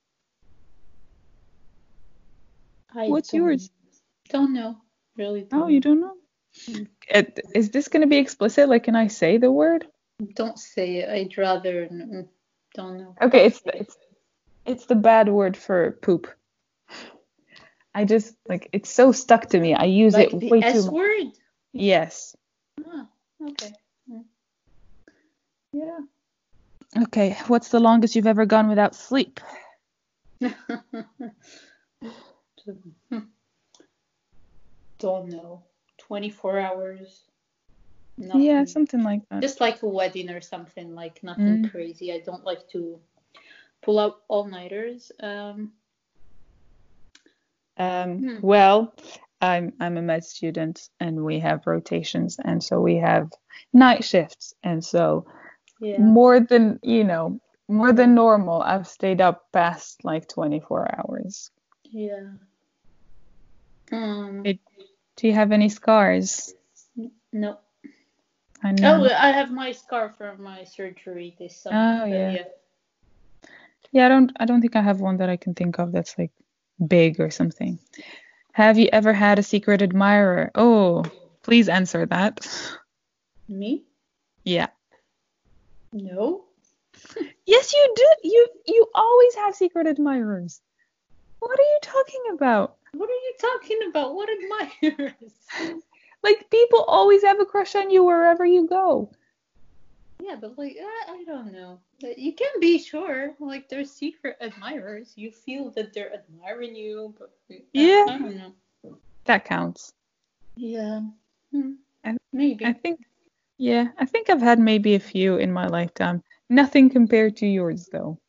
I What's don't, yours? don't know. Really don't Oh, you know. don't know? Mm. It, is this going to be explicit? Like, can I say the word? Don't say it. I'd rather mm, don't know. Okay, Don't it's say it. it's it's the bad word for poop. I just like it's so stuck to me. I use Like it the way too S much. word. Yes. Ah, okay. Mm. Yeah. Okay, what's the longest you've ever gone without sleep? Hmm. don't know, twenty-four hours, Yeah, nothing. something like that. Just like a wedding or something, like nothing Mm. crazy. I don't like to pull out all-nighters. Um, Um, hmm, well, I'm I'm a med student and we have rotations and so we have night shifts and so yeah, more than, you know, more yeah, than normal, I've stayed up past like twenty-four hours. yeah. Um, It, do you have any scars? n- no. I Oh, know. I have my scar from my surgery this summer, Oh but yeah. yeah. Yeah, I don't I don't think I have one that I can think of that's like big or something. Have you ever had a secret admirer? Oh, please answer that. Me? Yeah. No. Yes, you do. You you always have secret admirers. What are you talking about? What are you talking about? What admirers? Like people always have a crush on you wherever you go. Yeah, but like, I, I don't know. But you can be sure, like, they're secret admirers. You feel that they're admiring you, but uh, Yeah, I don't know. that counts. Yeah, hmm, I I maybe. think yeah, I think I've had maybe a few in my lifetime. Nothing compared to yours though.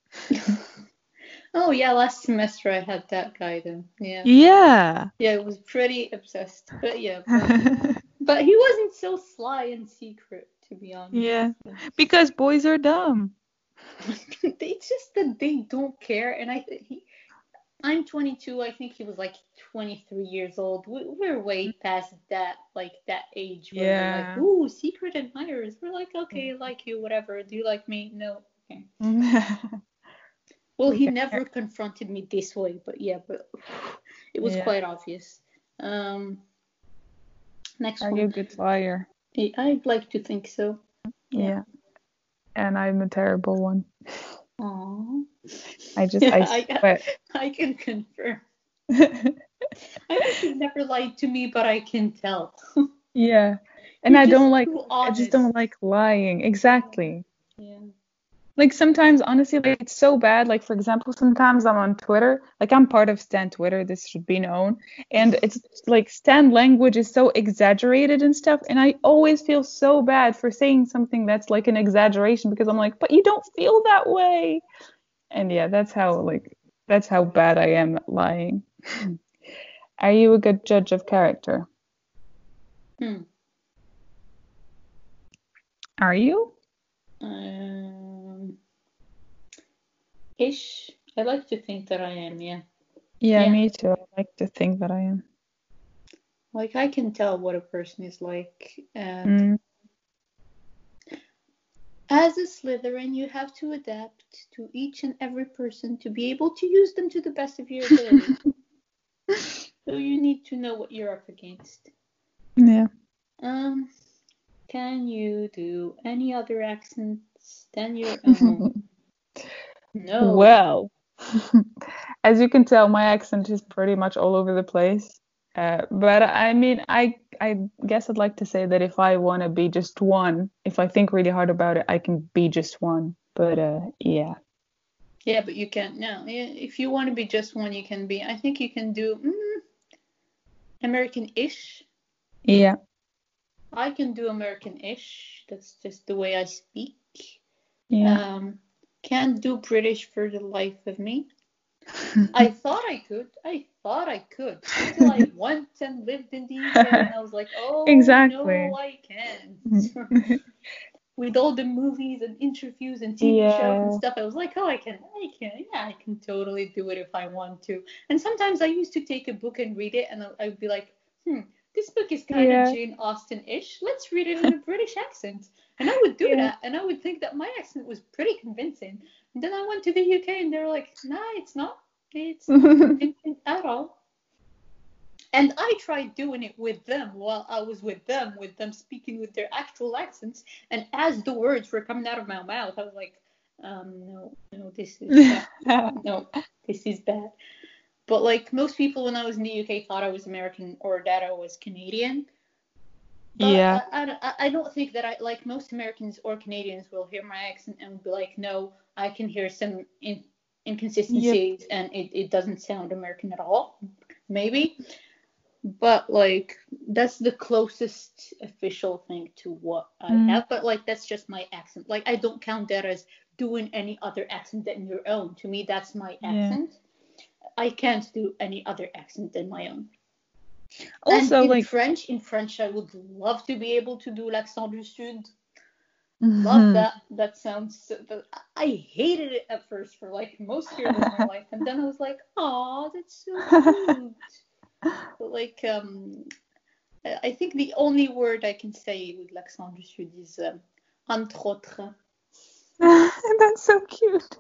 Oh yeah, last semester I had that guy then. Yeah, Yeah. yeah, I was pretty obsessed. But yeah, but but he wasn't so sly and secret, to be honest. Yeah. Because boys are dumb. It's just that they don't care, and I he, I'm twenty-two. I think he was like twenty-three years old. We, we're way past that, like that age where we're like, Yeah. ooh, secret admirers. We're like, okay, like you, whatever. Do you like me? No. Okay. Well, he Okay. never confronted me this way, but yeah, but it was Yeah. quite obvious. Um, next Are you one. a good liar? I- I'd like to think so. Yeah. Yeah. And I'm a terrible one. Aww. I just Yeah, I I swear. I can confirm. I think you've never lied to me, but I can tell. Yeah. And You're I just don't like too I just honest. don't like lying. Exactly. Yeah. Like sometimes honestly like it's so bad. Like for example, sometimes I'm on Twitter. Like I'm part of Stan Twitter, this should be known. And it's like Stan language is so exaggerated and stuff. And I always feel so bad for saying something that's like an exaggeration because I'm like, but you don't feel that way. And yeah, that's how like that's how bad I am at lying. Are you a good judge of character? Hmm. Are you? Um, ish. I like to think that I am, yeah. Yeah, Yeah. me too. I like to think that I am. Like I can tell what a person is like, and Mm, as a Slytherin, you have to adapt to each and every person to be able to use them to the best of your ability. So you need to know what you're up against. yeah. Um, can you do any other accents than your own? No. Well, as you can tell, my accent is pretty much all over the place. Uh, but I mean, I I guess I'd like to say that if I want to be just one, if I think really hard about it, I can be just one. But uh, yeah, Yeah, but you can't. No, if you want to be just one, you can be. I think you can do mm, American-ish. yeah, I can do American-ish. That's just the way I speak. yeah. Um, can't do British for the life of me. I thought I could. I thought I could until I went and lived in the U K, and I was like, oh no, Exactly. I can't. With all the movies and interviews and T V shows and Yeah, stuff, I was like, oh, I can, I can, yeah, I can totally do it if I want to. And sometimes I used to take a book and read it, and I would be like, hmm, this book is kind of yeah, Jane Austen-ish. Let's read it in a British accent. And I would do yeah. that, and I would think that my accent was pretty convincing. And then I went to the U K, and they were like, nah, it's not. It's not convincing at all. And I tried doing it with them while I was with them, with them speaking with their actual accents. And as the words were coming out of my mouth, I was like, um, no, no, this is bad. No, this is bad. But like most people when I was in the U K thought I was American or that I was Canadian. But Yeah, I, I, I don't think that I, like most Americans or Canadians will hear my accent and be like, no, I can hear some in, yep. inconsistencies and it, it doesn't sound American at all. Maybe. but like that's the closest official thing to what I Mm. have. But like that's just my accent. Like I don't count that as doing any other accent than your own. To me, that's my Yeah. accent. I can't do any other accent than my own. Also, and in like, French, in French, I would love to be able to do l'accent du sud. mhm. Love that. That sounds. So, but I hated it at first for like most years of my life, and then I was like, "Oh, that's so cute." But like, um, I I think the only word I can say with l'accent du sud is um, entre autres. That's so cute.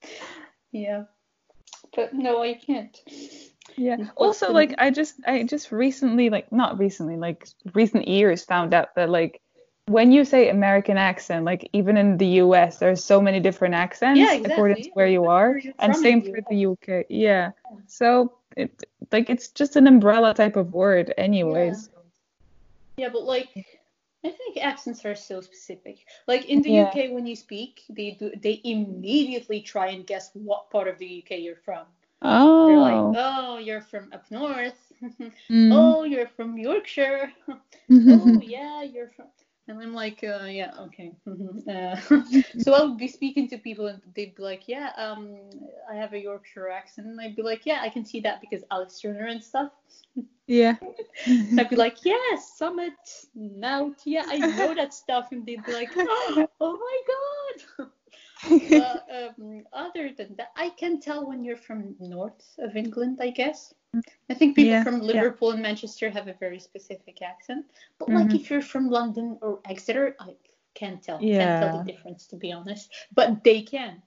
Yeah, but no, I can't. Yeah. What's Also, the- like, I just, I just recently, like, not recently, like, recent years found out that, like, when you say American accent, like, even in the U S, there's so many different accents Yeah, according to exactly. where you are, Where you're and from in same the for U S. the U K. Yeah. So, it, like, it's just an umbrella type of word, anyways. Yeah, but like I think accents are so specific. Like in the Yeah. U K, when you speak, they do they immediately try and guess what part of the U K you're from. They're like, Oh. oh, you're from up north. Mm. Oh, you're from Yorkshire. Oh, yeah, you're from. And I'm like, uh, yeah, okay. uh, so I would be speaking to people and they'd be like, yeah, um, I have a Yorkshire accent. And I'd be like, yeah, I can see that because Alex Turner and stuff. Yeah. I'd be like, yeah, Summit, Nout, yeah, I know that stuff. And they'd be like, oh, oh my God. But um, other than that, I can tell when you're from north of England, I guess. I think people Yeah. from Yeah. Liverpool and Manchester have a very specific accent. But like Mhm. if you're from London or Exeter, I can't tell. Can't tell Yeah. the difference, to be honest. But they can.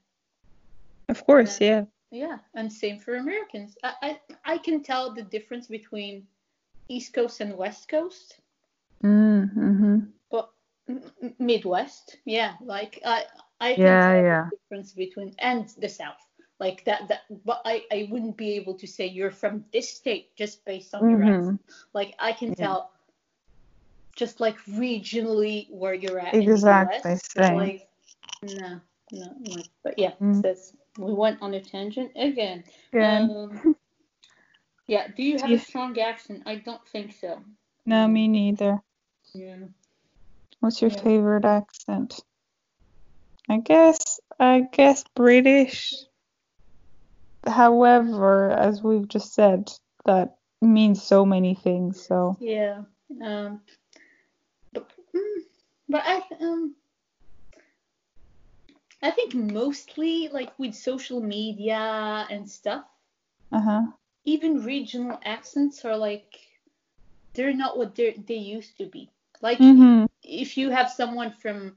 Of course, yeah. Yeah, and same for Americans. I, I I can tell the difference between East Coast and West Coast. Mm-hmm. But m- m- Midwest, yeah, like I I can Yeah, tell yeah. the difference between and the South. Like that that but I I wouldn't be able to say you're from this state just based on your Mhm. accent. Like I can Yeah. tell just like regionally where you're at in the Exactly, U S. same. Like no, no, no. But yeah, Mm. that's we went on a tangent again. Again. Um yeah, do you Do have you- a strong accent? I don't think so. No, me neither. Yeah. What's your Yeah. favorite accent? I guess, I guess British. However, as we've just said, that means so many things. So, Yeah. Um but, mm, but I um I think mostly like with social media and stuff, uh huh. even regional accents are like they're not what they they used to be. Like Mhm. if you have someone from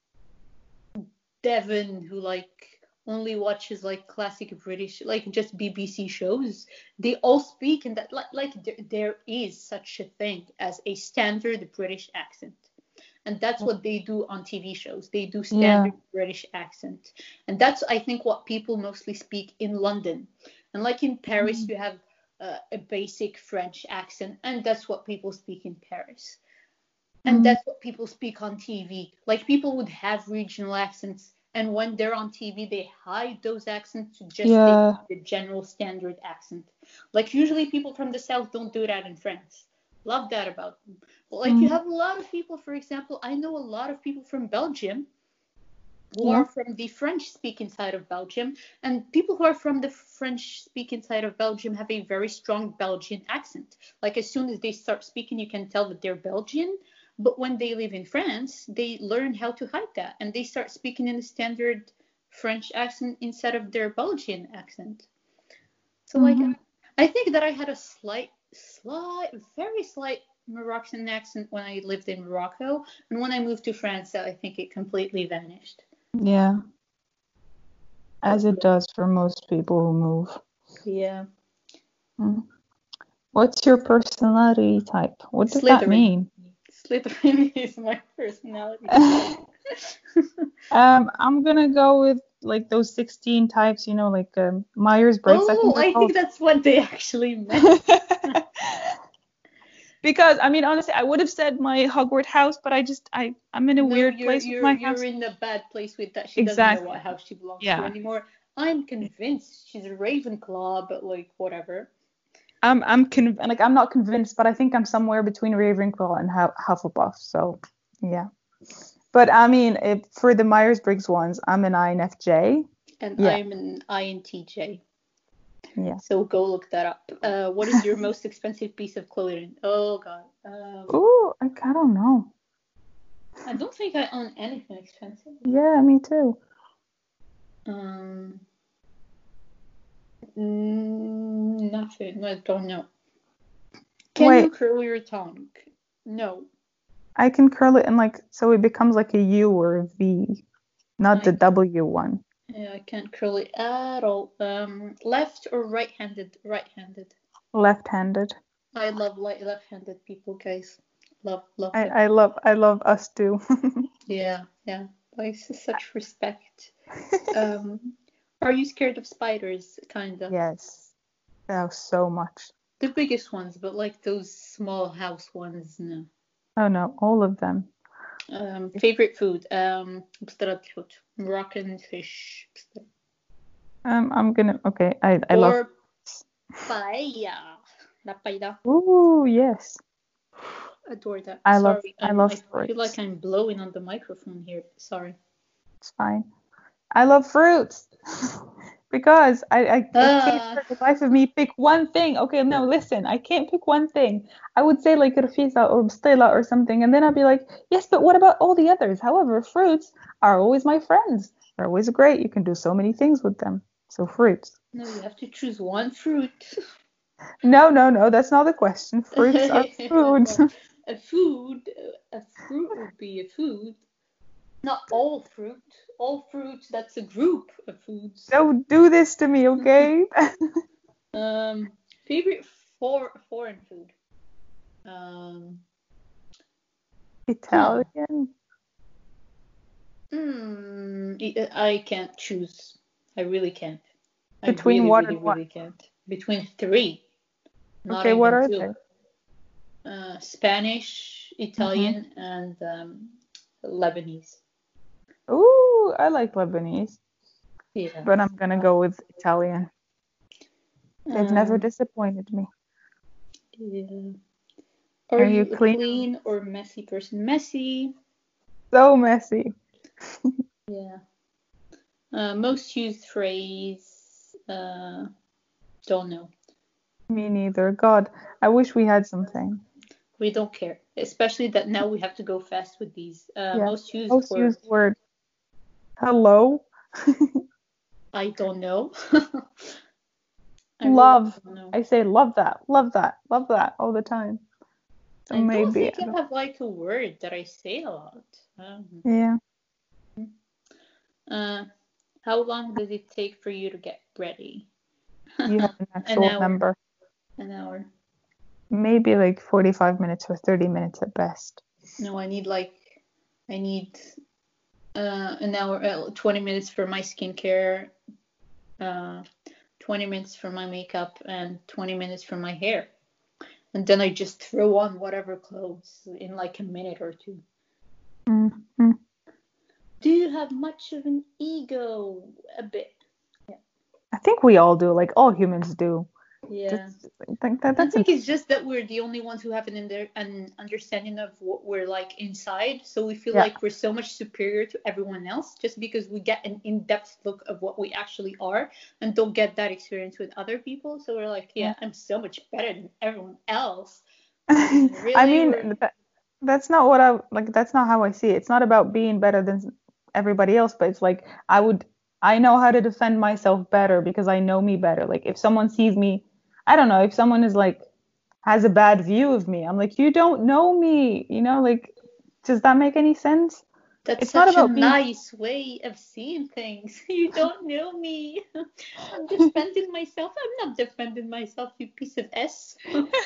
Devon who like only watches like classic British, like just B B C shows, they all speak in that like like there, there is such a thing as a standard British accent. And that's what they do on T V shows. They do standard Yeah. British accent. And that's, I think, what people mostly speak in London. And like in Paris, Mhm. you have uh, a basic French accent, and that's what people speak in Paris. And Mhm. that's what people speak on T V. Like people would have regional accents, and when they're on T V, they hide those accents to just stick Yeah. to the general standard accent. Like usually people from the South don't do that in France. Love that about them. But like you Mhm. have a lot of people, for example, I know a lot of people from Belgium who Yeah. are from the French speaking side of Belgium, and people who are from the French speaking side of Belgium have a very strong Belgian accent. Like as soon as they start speaking, you can tell that they're Belgian. But when they live in France, they learn how to hide that and they start speaking in the standard French accent instead of their Belgian accent. So like Mhm. I think that I had a slight, slight, very slight Moroccan accent when I lived in Morocco, and when I moved to France, I think it completely vanished. Yeah. As it does for most people who move. Yeah. Mm. What's your personality type? What does that Slytherin. mean? Slytherin is my personality. Um, I'm gonna go with like those sixteen types, you know, like um, Myers-Briggs, I think Oh, they're I think called. that's what they actually meant. Because I mean, honestly, I would have said my Hogwarts house, but I just I I'm in a No, weird you're place with you're my you're house. in a bad place with that. She doesn't know what Exactly. house she belongs to Yeah. anymore. I'm convinced she's a Ravenclaw, but like whatever. I'm I'm con- like I'm not convinced, but I think I'm somewhere between Ravenclaw and Hu- Hufflepuff. So yeah. But I mean, if, for the Myers-Briggs ones, I'm an I N F J. And Yeah, I'm an I N T J. yeah. So go look that up. Uh, what is your most expensive piece of clothing? Oh God. Um, Ooh, I, I don't know. I don't think I own anything expensive. Yeah, me too. Um, mm, nothing. I don't know. Can Wait, you curl your tongue? No. I can curl it in like so it becomes like a U or a V, not I the W one. yeah, I can't curl it at all. Um, left or right-handed? Right-handed. Left-handed. I love light left-handed people, guys. Love, love I them. I love I love us too. Yeah, yeah. Like such respect. Um, are you scared of spiders? Kinda. Yes. Oh, so much. The biggest ones, but like those small house ones, no. Oh no, all of them. Um, favorite food? Um, Moroccan fish. Um, I'm gonna okay. I I love. Or paella. La paella. Ooh, yes. Adore that. I love Sorry, I I'm. love I feel like fruits. I'm blowing on the microphone here. Sorry. It's fine. I love fruits because I, I, I can't Ah, for the life of me pick one thing. Okay, no, listen, I can't pick one thing. I would say like Rafisa or Stella or something, and then I'd be like, yes, but what about all the others? However, fruits are always my friends. They're always great. You can do so many things with them. So fruits. no, you have to choose one fruit. No, no, no, that's not the question. Fruits are food. Well, a food, a fruit would be a food. Not all fruit. All fruit, that's a group of foods. Don't do this to me, okay? Um, favorite for foreign food. Um, huh. Italian. Hmm. I can't choose. I really can't. I Between really, what really, and what? really can't. Between three, not Okay, what even are two. they? Uh, Spanish, Mm-hmm. Italian, and um, Lebanese. Ooh, I like Lebanese, Yeah. but I'm gonna go with Italian. They've never Um, disappointed me. yeah. Are Are you you a clean? clean or messy person? Messy. So messy. Yeah. Uh, most used phrase. Uh, don't know. Me neither. God, I wish we had something. We don't care. Especially that now we have to go fast with these. Uh, Yeah. most used Most word. used word. Hello. I don't know. I really Love. don't know. I say love that, love that, love that all the time. So I don't maybe. think I I don't- have like a word that I say a lot. Um, Yeah. uh, how long does it take for you to get ready? You have an An actual hour. number. An hour. Maybe like forty-five minutes or thirty minutes at best. No, I need like I need uh, an hour, uh, twenty minutes for my skincare, uh, twenty minutes for my makeup, and twenty minutes for my hair. And then I just throw on whatever clothes in like a minute or two. Mm-hmm. Do you have much of an ego? A bit. Yeah. I think we all do, like all humans do. Yeah. That's, that, that, I that's think it's just that we're the only ones who have an, under, an understanding of what we're like inside. So we feel yeah. like we're so much superior to everyone else just because we get an in-depth look of what we actually are and don't get that experience with other people. So we're like, yeah, Yeah. I'm so much better than everyone else. And I really, we're mean, that, that's not what I like. That's not how I see it. It's not about being better than everybody else, but it's like I would, I know how to defend myself better because I know me better. Like if someone sees me, I don't know, if someone is like has a bad view of me, I'm like, you don't know me, you know, like, does that make any sense? that's It's not such a about being. nice way of seeing things. You don't know me. I'm defending myself. I'm not defending myself, you piece of S.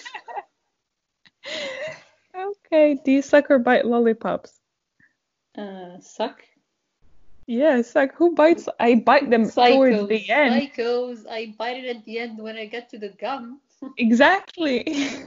Okay, do you suck or bite lollipops? Uh, suck. Yes, like who bites? I bite them towards Psychos, the end. psychos. I bite it at the end when I get to the gum. Exactly.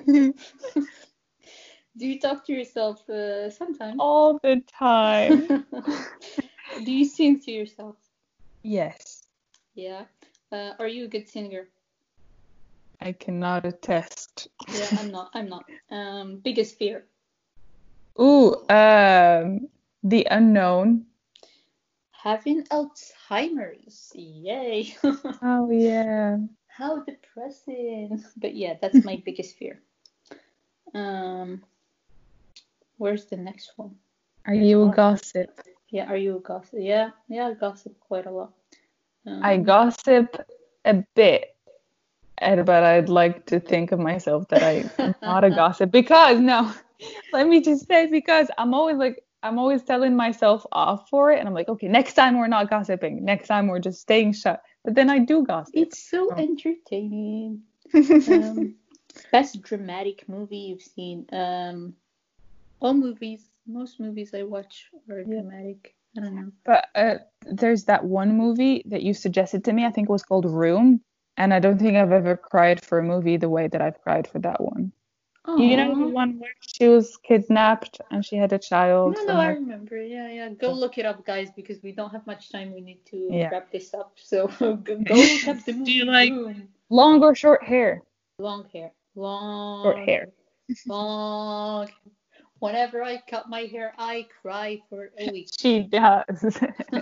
Do you talk to yourself uh, sometimes? All the time. Do you sing to yourself? Yes. Yeah. Uh, are you a good singer? I cannot attest. Yeah, I'm not. I'm not. Um, biggest fear. Ooh, um, the unknown. Having Alzheimer's. Yay. Oh yeah. How depressing. But yeah, that's my biggest fear. Um, where's the next one? Are you a gossip? Yeah, are you a gossip? Yeah, yeah, I gossip quite a lot. Um, I gossip a bit, and- but I'd like to think of myself that I'm not a gossip because no, let me just say because I'm always like I'm always telling myself off for it, and I'm like, okay, next time we're not gossiping. Next time we're just staying shut. But then I do gossip. It's so Oh. entertaining. um, best dramatic movie you've seen? Um, all movies, most movies I watch are Yeah. dramatic. I don't know. But uh, there's that one movie that you suggested to me. I think it was called Room, and I don't think I've ever cried for a movie the way that I've cried for that one. Aww. You know the one where she was kidnapped and she had a child No, no, from I her. remember. Yeah, yeah. Go look it up, guys, because we don't have much time. We need to Yeah. wrap this up. So go, go look up the movie. Do you like Room. long or short hair? Long hair. Long. Short hair. Long. Whenever I cut my hair, I cry for a week. She does.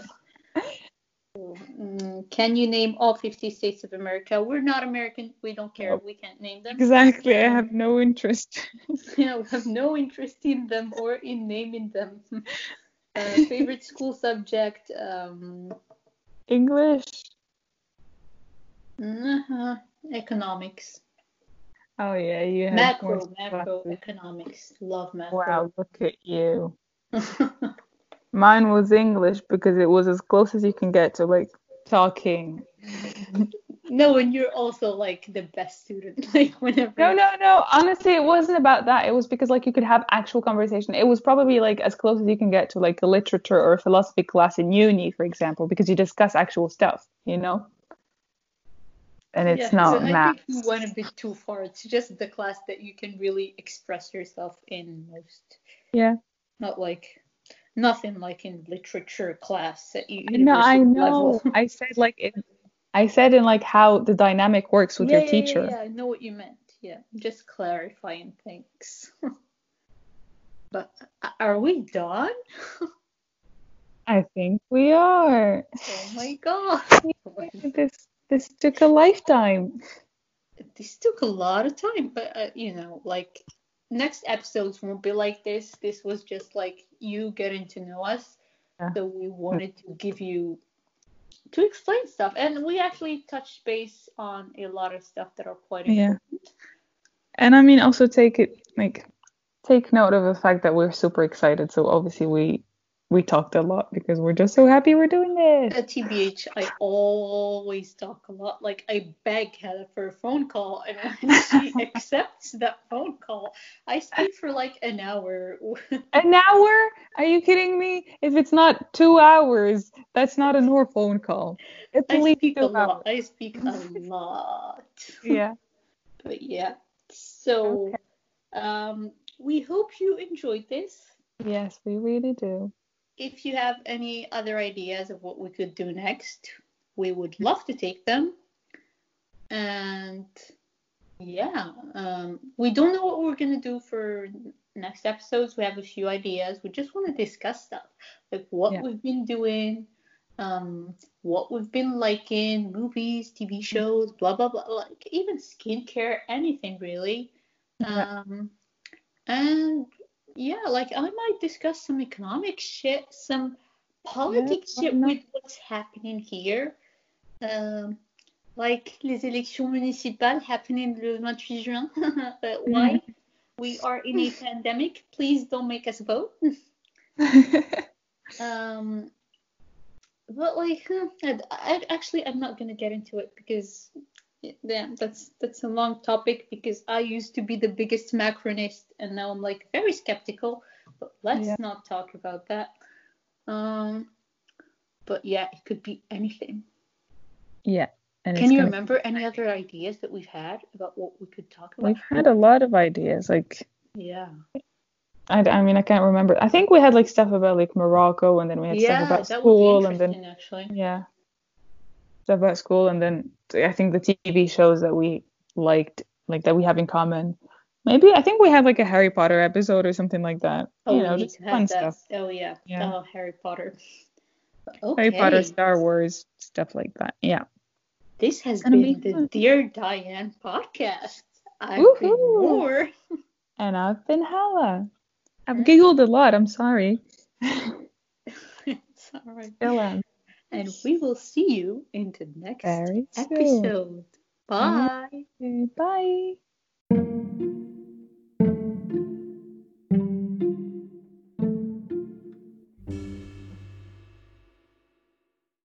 Mm, Can you name all fifty states of America? We're not American. We don't care. Nope. We can't name them. Exactly. I Um, have no interest. Yeah, we have no interest in them or in naming them. uh, favorite school subject? Um, English. uh Economics. Oh yeah, you had Macro, more macro classes. economics. Love macro. Wow, look at you. Mine was English because it was as close as you can get to like talking. No, and you're also like the best student. Like whenever. No, no, no. Honestly, it wasn't about that. It was because like you could have actual conversation. It was probably like as close as you can get to like a literature or a philosophy class in uni, for example, because you discuss actual stuff, you know? And it's Yeah, not I math. think you went a bit too far. It's just the class that you can really express yourself in most. Yeah. Not like nothing like in literature class at u- No, I university know. level. I said like in, I said in like how the dynamic works with Yeah, your yeah, yeah, teacher. yeah. I know what you meant. Yeah, just clarifying things. But uh, are we done? I think we are. Oh my god. This this took a lifetime. This took a lot of time, but uh, you know, like next episodes won't be like this. This was just like you getting to know us. Yeah. So we wanted to give you to explain stuff, and we actually touched base on a lot of stuff that are quite Yeah. important. And I mean, also take it like take note of the fact that we're super excited. So obviously we we talked a lot because we're just so happy we're doing this. At T B H, I always talk a lot. Like I beg Heather for a phone call, and when she accepts that phone call, I speak for like an hour. An hour? Are you kidding me? If it's not two hours, that's not a Nor phone call. At I least speak a two lot. hours. I speak a lot. Yeah. But yeah. So Okay. um, we hope you enjoyed this. Yes, we really do. If you have any other ideas of what we could do next, we would love to take them. And yeah, um, we don't know what we're going to do for next episodes. We have a few ideas. We just want to discuss stuff, like what Yeah. we've been doing, um, what we've been liking, movies, T V shows, blah, blah, blah, like even skincare, anything really. Yeah. Um, and yeah, like I might discuss some economic shit, some politics why shit not? with what's happening here. Um, like les élections municipales happening le twenty-eight juin. Uh, why? We are in a pandemic. Please don't make us vote. um, but like, I, I, actually, I'm not gonna get into it because yeah, that's that's a long topic. Because I used to be the biggest macronist, and now I'm like very skeptical. But let's Yeah. not talk about that. Um, but yeah, it could be anything. Yeah. And Can it's you gonna remember any other ideas that we've had about what we could talk about? We've had a lot of ideas. Like, Yeah. I, I mean, I can't remember. I think we had like stuff about like Morocco, and then we had Yeah, stuff about that would be school, and interesting, then actually. yeah, stuff about school, and then I think the T V shows that we liked, like that we have in common. Maybe I think we have like a Harry Potter episode or something like that. Oh, You we know, need just to have fun that. stuff. Oh yeah. Yeah. Oh, Harry Potter. Harry Potter, Okay. Star Wars, stuff like that. Yeah. This has It's gonna be been the fun. Dear Diane podcast. I've been Woohoo! Moore. And I've been Hella. I've giggled a lot. I'm sorry. It's all right. Still am. And we will see you in the next Very soon. episode. Bye. Okay, bye.